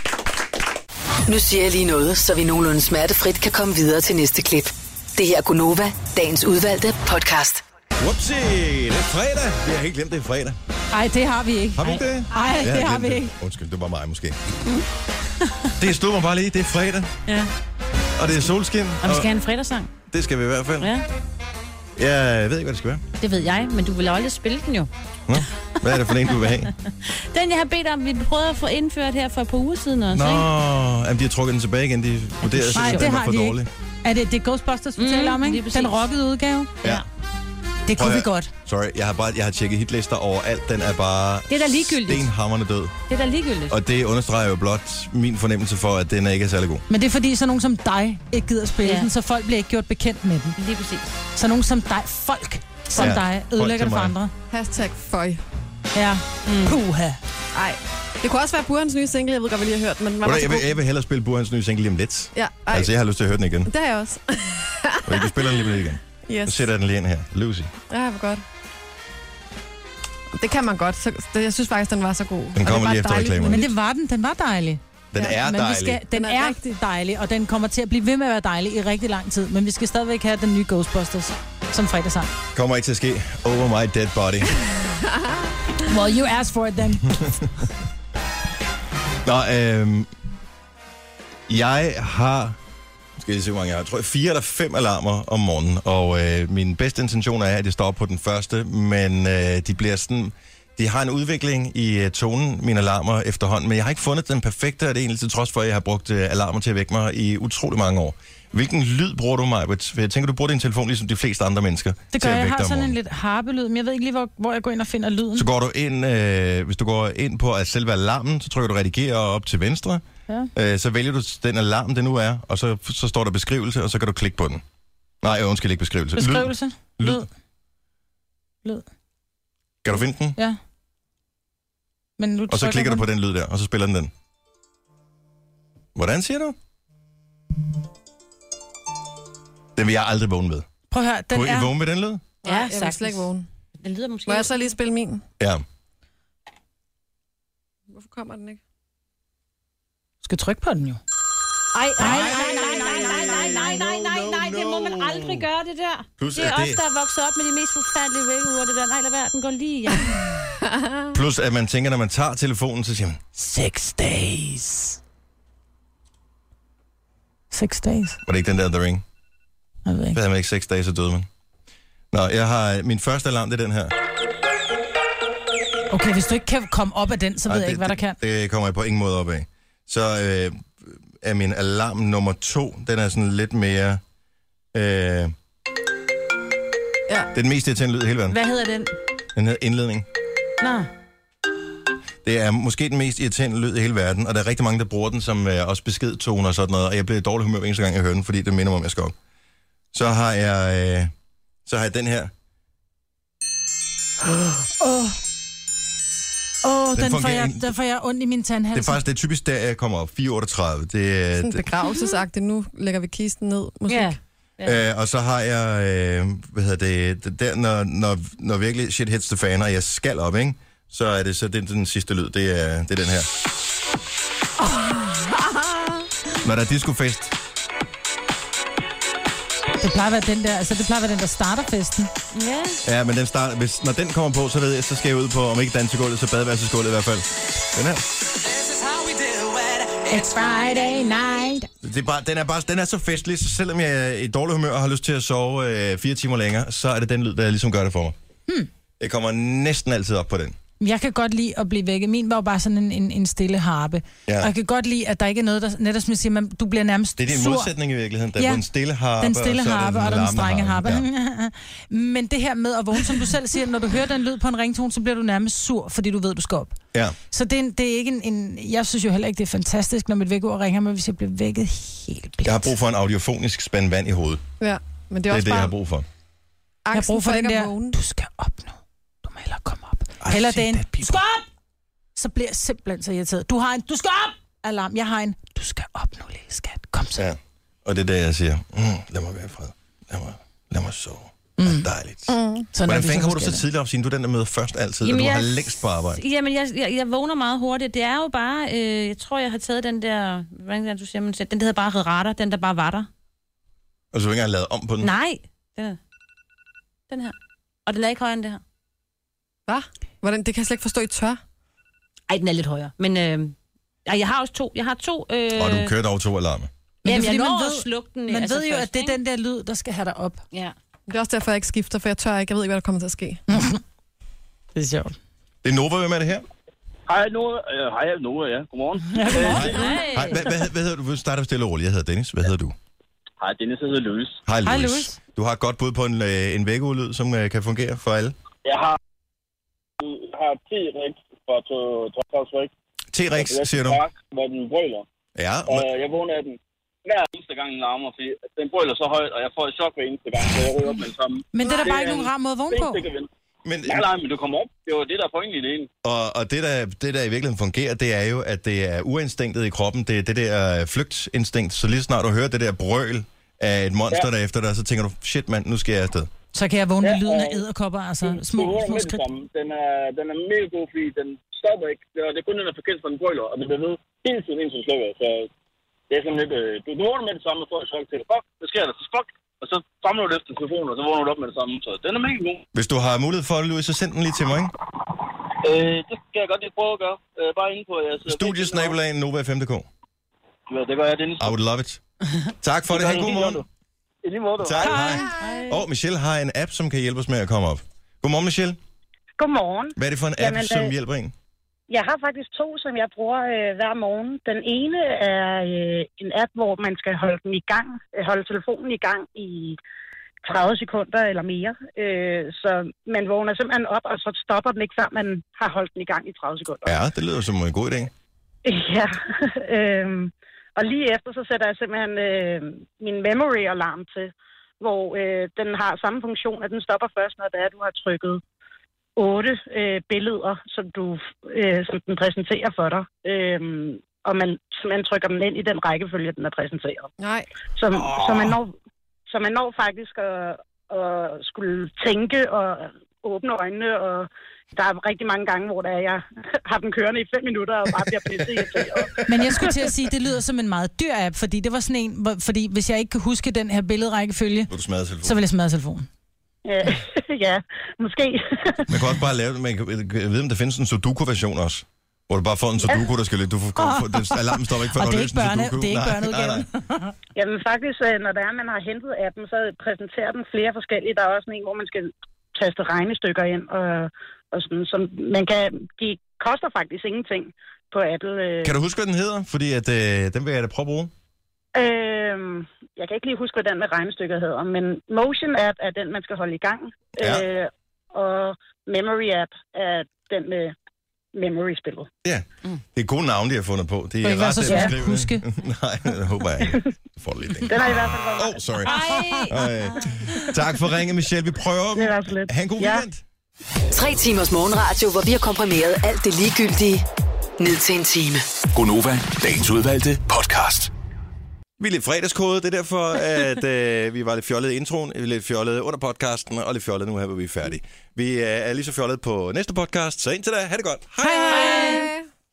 Nu siger jeg lige noget, så vi nogenlunde smertefrit kan komme videre til næste klip. Det her er Gunova, dagens udvalgte podcast. Whoopsie, det er fredag. Vi har helt glemt, det er fredag. Nej, det har vi ikke. Har vi ikke det? Nej, det har vi ikke. Undskyld, det var mig måske. Mm. Det stod mig bare lige, det er fredag. Ja. Og det er solskin. Og vi skal have en fredagssang. Det skal vi i hvert fald. Ja. Jeg ved ikke, hvad det skal være. Det ved jeg, men du vil aldrig spille den jo. Nå, hvad er det for en, du vil have? Den, jeg har bedt om, vi prøvede at få indført her for et par uger siden også, Nå, ikke? jamen, de har trukket den tilbage igen. De vurderede, Nej, at det den var har for de dårlig. ikke. Er det, det er Ghostbusters, vi taler om, ikke? Den rockede udgave? Ja. Det kunne vi godt. Sorry, jeg har, bare, jeg har tjekket hitlister over alt. Den er bare det er da ligegyldigt. stenhamrende død. Det er da ligegyldigt. Og det understreger jo blot min fornemmelse for, at den er ikke er særlig god. Men det er fordi, så nogen som dig ikke gider spille ja. den, så folk bliver ikke gjort bekendt med den. Lige præcis. Så nogen som dig, folk som ja, dig, ødelægger det for andre. Hashtag føj. Ja. Mm. Puha. Ej. Det kunne også være Burhans nye single, jeg ved godt, hvad jeg lige har hørt, men var jeg, vil, jeg vil hellere spille Burhans nye single lige om lidt. Ja, altså, jeg har lyst til at høre den igen. Det har jeg også. Og du spiller den lige igen. Yes. Så sætter jeg den lige ind her. Lucy. Ja, hvor godt. Det kan man godt. Så, det, jeg synes faktisk, den var så god. Den kommer lige efter reklamer. Men det var den. Den var dejlig. Den ja, er dejlig. Skal, den, den er, er rigtig dejlig, og den kommer til at blive ved med at være dejlig i rigtig lang tid. Men vi skal stadigvæk have den nye Ghostbusters som fredagssang. Kommer ikke til at ske. Over my dead body. Well, you asked for it then. Nå, øhm... Jeg har... Skal jeg se, hvor mange jeg har? Jeg tror, fire eller fem alarmer om morgenen. Og øh, min bedste intention er, at jeg står på den første. Men øh, de bliver sådan... De har en udvikling i uh, tonen, mine alarmer efterhånden, men jeg har ikke fundet den perfekte, og det er egentlig til trods for, at jeg har brugt uh, alarmer til at vække mig i utrolig mange år. Hvilken lyd bruger du, Majbert? Jeg tænker, du bruger din telefon ligesom de fleste andre mennesker. Det gør jeg. Jeg har sådan en lidt harpelyd, men jeg ved ikke lige, hvor, hvor jeg går ind og finder lyden. Så går du ind, øh, hvis du går ind på at selve alarmen, så trykker du redigere op til venstre. Ja. Øh, så vælger du den alarm, det nu er, og så, så står der beskrivelse, og så kan du klikke på den. Nej, jeg undskyld, ikke beskrivelse. Beskrivelse? Lyd. Lyd. Lyd. Kan du finde den? Ja. Men nu og så klikker du på den lyd der, og så spiller den den. Hvordan siger du? Den vil jeg aldrig vågne med. Prøv at høre, den Kunne er... I vågne med den lyd? Ja, jeg vil slet ikke vågne. Den lyder måske... Må jeg så lige spille min? Ja. Hvorfor kommer den ikke? Du skal trykke på den jo. Ej, nej, nej, nej, nej, nej, nej, nej, nej, nej, nej, det må man aldrig gøre, det der. Plus, det er at os, det- der er vokset op med de mest forfærdelige vækkeuger, det der. Nej, lad være, den går lige igen. Plus at man tænker, når man tager telefonen, så siger man, Six days. Six days. var det ikke den der The Ring? Jeg ved ikke. Hvad havde man ikke seks dage, så døde man. Nå, jeg har... Min første alarm, det er den her. Okay, hvis du ikke kan komme op af den, så ved Ej, jeg ikke, hvad der kan. Det, det kommer jeg på ingen måde op af. Så øh, er min alarm nummer to, den er sådan lidt mere... Øh, ja. Det er den mest irriterende lyd i hele verden. Hvad hedder den? Den hedder indledning. Nå. Det er måske den mest irriterende lyd i hele verden, og der er rigtig mange, der bruger den som øh, også beskedtone og sådan noget, og jeg bliver i dårlig humør hver eneste gang, jeg hører den, fordi det minder mig om, jeg skal op. Så har jeg, øh, så har jeg den her. Åh, oh. oh, Den den, får fungerer jeg, ikke. den får jeg ondt i min tandhals. Det er faktisk det er typisk, der jeg kommer op, fire otteogtredive. Det er Sådan det, begravelsesagtigt. Nu lægger vi kisten ned, musik. Ja. Ja. Øh, og så har jeg, øh, hvad hedder det, det der, når, når, når virkelig shit hits the fan, og jeg skal op, ikke? Så er det så det, den sidste lyd, det er, det er den her. Når der er discofest. Det plejer at være den der, altså det plejer at være den, der starter festen. Ja. Ja, men den starter, hvis, når den kommer på, så ved jeg, så skal jeg ud på, om ikke dansegulvet, så badeværelsesgulvet i hvert fald. Den her. It's Friday night. Det er bare, den, er bare, den er så festlig, så selvom jeg er i dårlig humør og har lyst til at sove øh, fire timer længere, så er det den lyd, der ligesom gør det for mig. Hmm. Jeg kommer næsten altid op på den. Jeg kan godt lide at blive vækket. Min var jo bare sådan en, en, en stille harpe. Ja. Og jeg kan godt lide, at der ikke er noget, der netop som jeg siger, man, du bliver nærmest Det er din sur. modsætning i virkeligheden. Der er Ja, både en stille harpe, den stille og så er harpe der og den larmende strenge harpe. Ja. Men det her med at vågne, som du selv siger, når du hører den lyd på en ringtone, så bliver du nærmest sur, fordi du ved, du skal op. Ja. Så det er, en, det er ikke en, en... Jeg synes jo heller ikke, det er fantastisk, når mit vækkeur ringer mig, hvis jeg bliver vækket helt blidt. Jeg har brug for en audiofonisk spand vand i hovedet. Ja, men det er Det er også det, jeg bare... har brug for. Jeg har brug for den der, du skal op nu. Du må hellere komme op. Heller den, stop! Så bliver jeg simpelthen så irriteret. Du har en, du skal op! Alarm, jeg har en, du skal op nu, lille skat. Kom så. Ja. Og det er der, jeg siger, mm, lad mig være i fred. Lad mig, lad mig sove. Mm. Det er dejligt. Mm. Så Hvordan fanden kommer du så tidligt op, siden du er den, der møder først altid, Jamen, og du jeg, har længst på arbejde? Jamen, jeg, jeg, jeg vågner meget hurtigt. Det er jo bare, øh, jeg tror, jeg har taget den der, hvordan er det, du siger, man, den der hedder bare Radar, den der bare var der. Og så har du ikke engang lavet om på den? Nej, den er, den her. Og den er ikke højere end det her. Hvad? Hvordan? Det kan jeg slet ikke forstå i tør. Ej, den er lidt højere. Men øh, jeg har også to. Jeg har to... Øh... Og du kører dog to alarmer. Men Jamen, det er, fordi jeg når man at ved, slukke den. man altså ved jo, først, at det er ikke? den der lyd, der skal have dig op. Ja. Det er også derfor, jeg ikke skifter, for jeg tør ikke. Jeg ved ikke, hvad der kommer til at ske. Det er sjovt. Det er Nova, hvem er det her? Hej, Nova. Uh, hej, Nova, ja. Godmorgen. Ja, godmorgen. Hej. Hej. Hvad, hvad, hvad hedder du? Vi starter stille og roligt. Jeg hedder Dennis. Hvad hedder du? Hej, Dennis. Jeg hedder Louis. Hej, Louis. Hej, Louis. Du har et godt bud på en, øh, en vækkeudlyd, som øh, kan fungere for alle. Jeg har, jeg har T-Rex fra Træshavsvæk. T-Rex, siger du? Hvor den brøler. Ja. Og jeg vågner af den hver eneste gang, den larmer, fordi den brøler så højt, og jeg får et chok hver eneste gang, så jeg ryger op med den samme. Men det er da bare ikke nogen rar måde at vågne på. Men, nej, nej, men du kommer op. Det var det, der er pointen i det ene. Og, og det, der, det, der i virkeligheden fungerer, det er jo, at det er uinstinktet i kroppen. Det er det der flugtinstinkt. Så lige snart du hører det der brøl af et monster, ja, der efter dig, så tænker du, shit mand, nu skal jeg afsted. Så kan jeg vågne Ja, med lyden af og- edderkopper, altså Du små, vågner små med det skridt. samme. Den er, den er mega god, fordi den stopper ikke. Det er, det er kun den der frekvens, hvor den brøler, og det bliver ved hele tiden, indtil den slukker. Så det er sådan lidt... Øh, du, du vågner med det samme, og får et chok til det. Fuck, hvad sker der? Så fuck. Og så famler du efter telefonen, og så vågner du op med det samme. Så den er mega god. Hvis du har mulighed for det, Louis, så send den lige til mig, ikke? Øh, det skal jeg godt lige prøve at gøre. Øh, bare inde på jeres... Studiesnabelagen Nova fem punktum d k. Ja, det gør jeg, Dennis. I would love it. Tak for det. Ha' en god morgen. I lige måde. Tak, hej. Og Michelle har en app, som kan hjælpe os med at komme op. Godmorgen, Michelle. Godmorgen. Hvad er det for en app, Jamen, som øh, hjælper en? Jeg har faktisk to, som jeg bruger øh, hver morgen. Den ene er øh, en app, hvor man skal holde den i gang, øh, holde telefonen i gang i tredive sekunder eller mere. Øh, så man vågner simpelthen op, og så stopper den ikke, før man har holdt den i gang i tredive sekunder. Ja, det lyder som en god idé. Ja. øhm, og lige efter, så sætter jeg simpelthen øh, min memory-alarm til, hvor øh, den har samme funktion, at den stopper først, når det er, du har trykket otte øh, billeder, som, du, øh, som den præsenterer for dig. Øhm, og man, så man trykker dem ind i den rækkefølge, den er præsenteret. Nej. Så, oh. så, man, når, så man når faktisk at, at skulle tænke og åbne øjnene, og der er rigtig mange gange, hvor der er, jeg har den kørende i fem minutter og bare bliver pisse irriteret. Men jeg skulle til at sige, det lyder som en meget dyr app, fordi det var sådan en, hvor, fordi hvis jeg ikke kan huske den her billedrækkefølge, Vil du smadre telefonen? så vil jeg smadre telefonen. Ja, måske. Man kan også bare lave det. Man kan jeg ved, om der findes en Sudoku-version også. Hvor du bare får en Sudoku, der skal lidt. Du får, oh. den, alarmen stopper ikke, før Og du det har er løst ikke en børne- Sudoku. det er ikke Nej, børneudgaven. nej, nej. Jamen faktisk, øh, når det er, man har hentet appen, så præsenterer den flere forskellige. Der er også en, hvor man skal taste regnestykker ind. Og, og sådan, som man kan, de koster faktisk ingenting på Apple. Øh. Kan du huske, hvad den hedder? Fordi at, øh, den vil jeg da prøve at bruge. Øh, jeg kan ikke lige huske, hvad den med regnestykker hedder, men Motion App er den, man skal holde i gang. Ja. Øh, og Memory App er den med Memory-spillet. Ja, det er gode navne, de har fundet på. Det Må er ikke være ret så at svært at beskrive huske. det. Nej, det håber jeg ikke. Jeg får det lidt Den er i hvert fald godt. Oh, sorry. Ej. Tak for ringet, Michelle. Vi prøver dem. Det er så lidt. Ha' en god Ja. weekend. Tre timers morgenradio, hvor vi har komprimeret alt det ligegyldige ned til en time. Gonova, dagens udvalgte podcast. Vi er lidt fredagskode, det er derfor, at øh, vi var lidt fjollede i introen, vi er lidt fjollede under podcasten, og lidt fjollede nu her, hvor vi er færdige. Vi øh, er lige så fjollede på næste podcast, så indtil da, ha' det godt. Hej hej!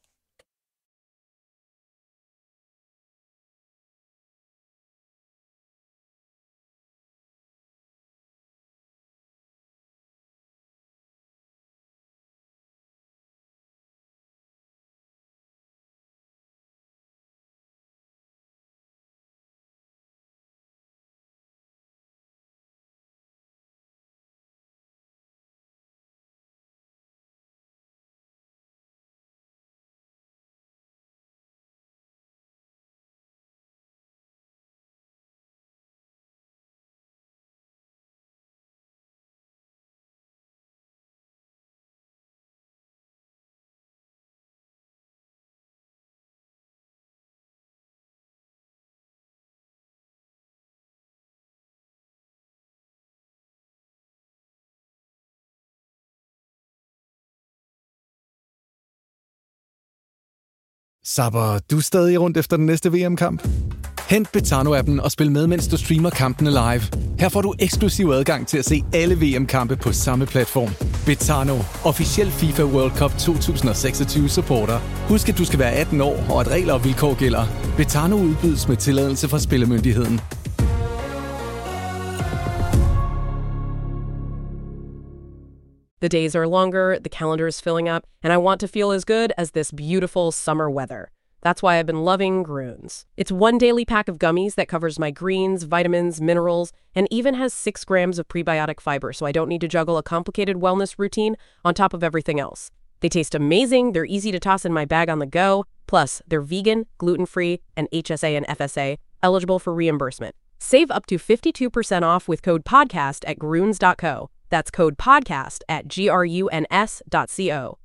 Sapper, du er stadig rundt efter den næste V M-kamp? Hent Betano-appen og spil med, mens du streamer kampene live. Her får du eksklusiv adgang til at se alle V M-kampe på samme platform. Betano, officiel FIFA World Cup to tusind og seksogtyve supporter. Husk, at du skal være atten år, og at regler og vilkår gælder. Betano udbydes med tilladelse fra Spillemyndigheden. The days are longer, the calendar is filling up, and I want to feel as good as this beautiful summer weather. That's why I've been loving Grüns. It's one daily pack of gummies that covers my greens, vitamins, minerals, and even has six grams of prebiotic fiber, so I don't need to juggle a complicated wellness routine on top of everything else. They taste amazing, they're easy to toss in my bag on the go, plus they're vegan, gluten-free, and H S A and F S A, eligible for reimbursement. Save up to fifty-two percent off with code podcast at grüns dot co. That's code podcast at G R U N S dot C O.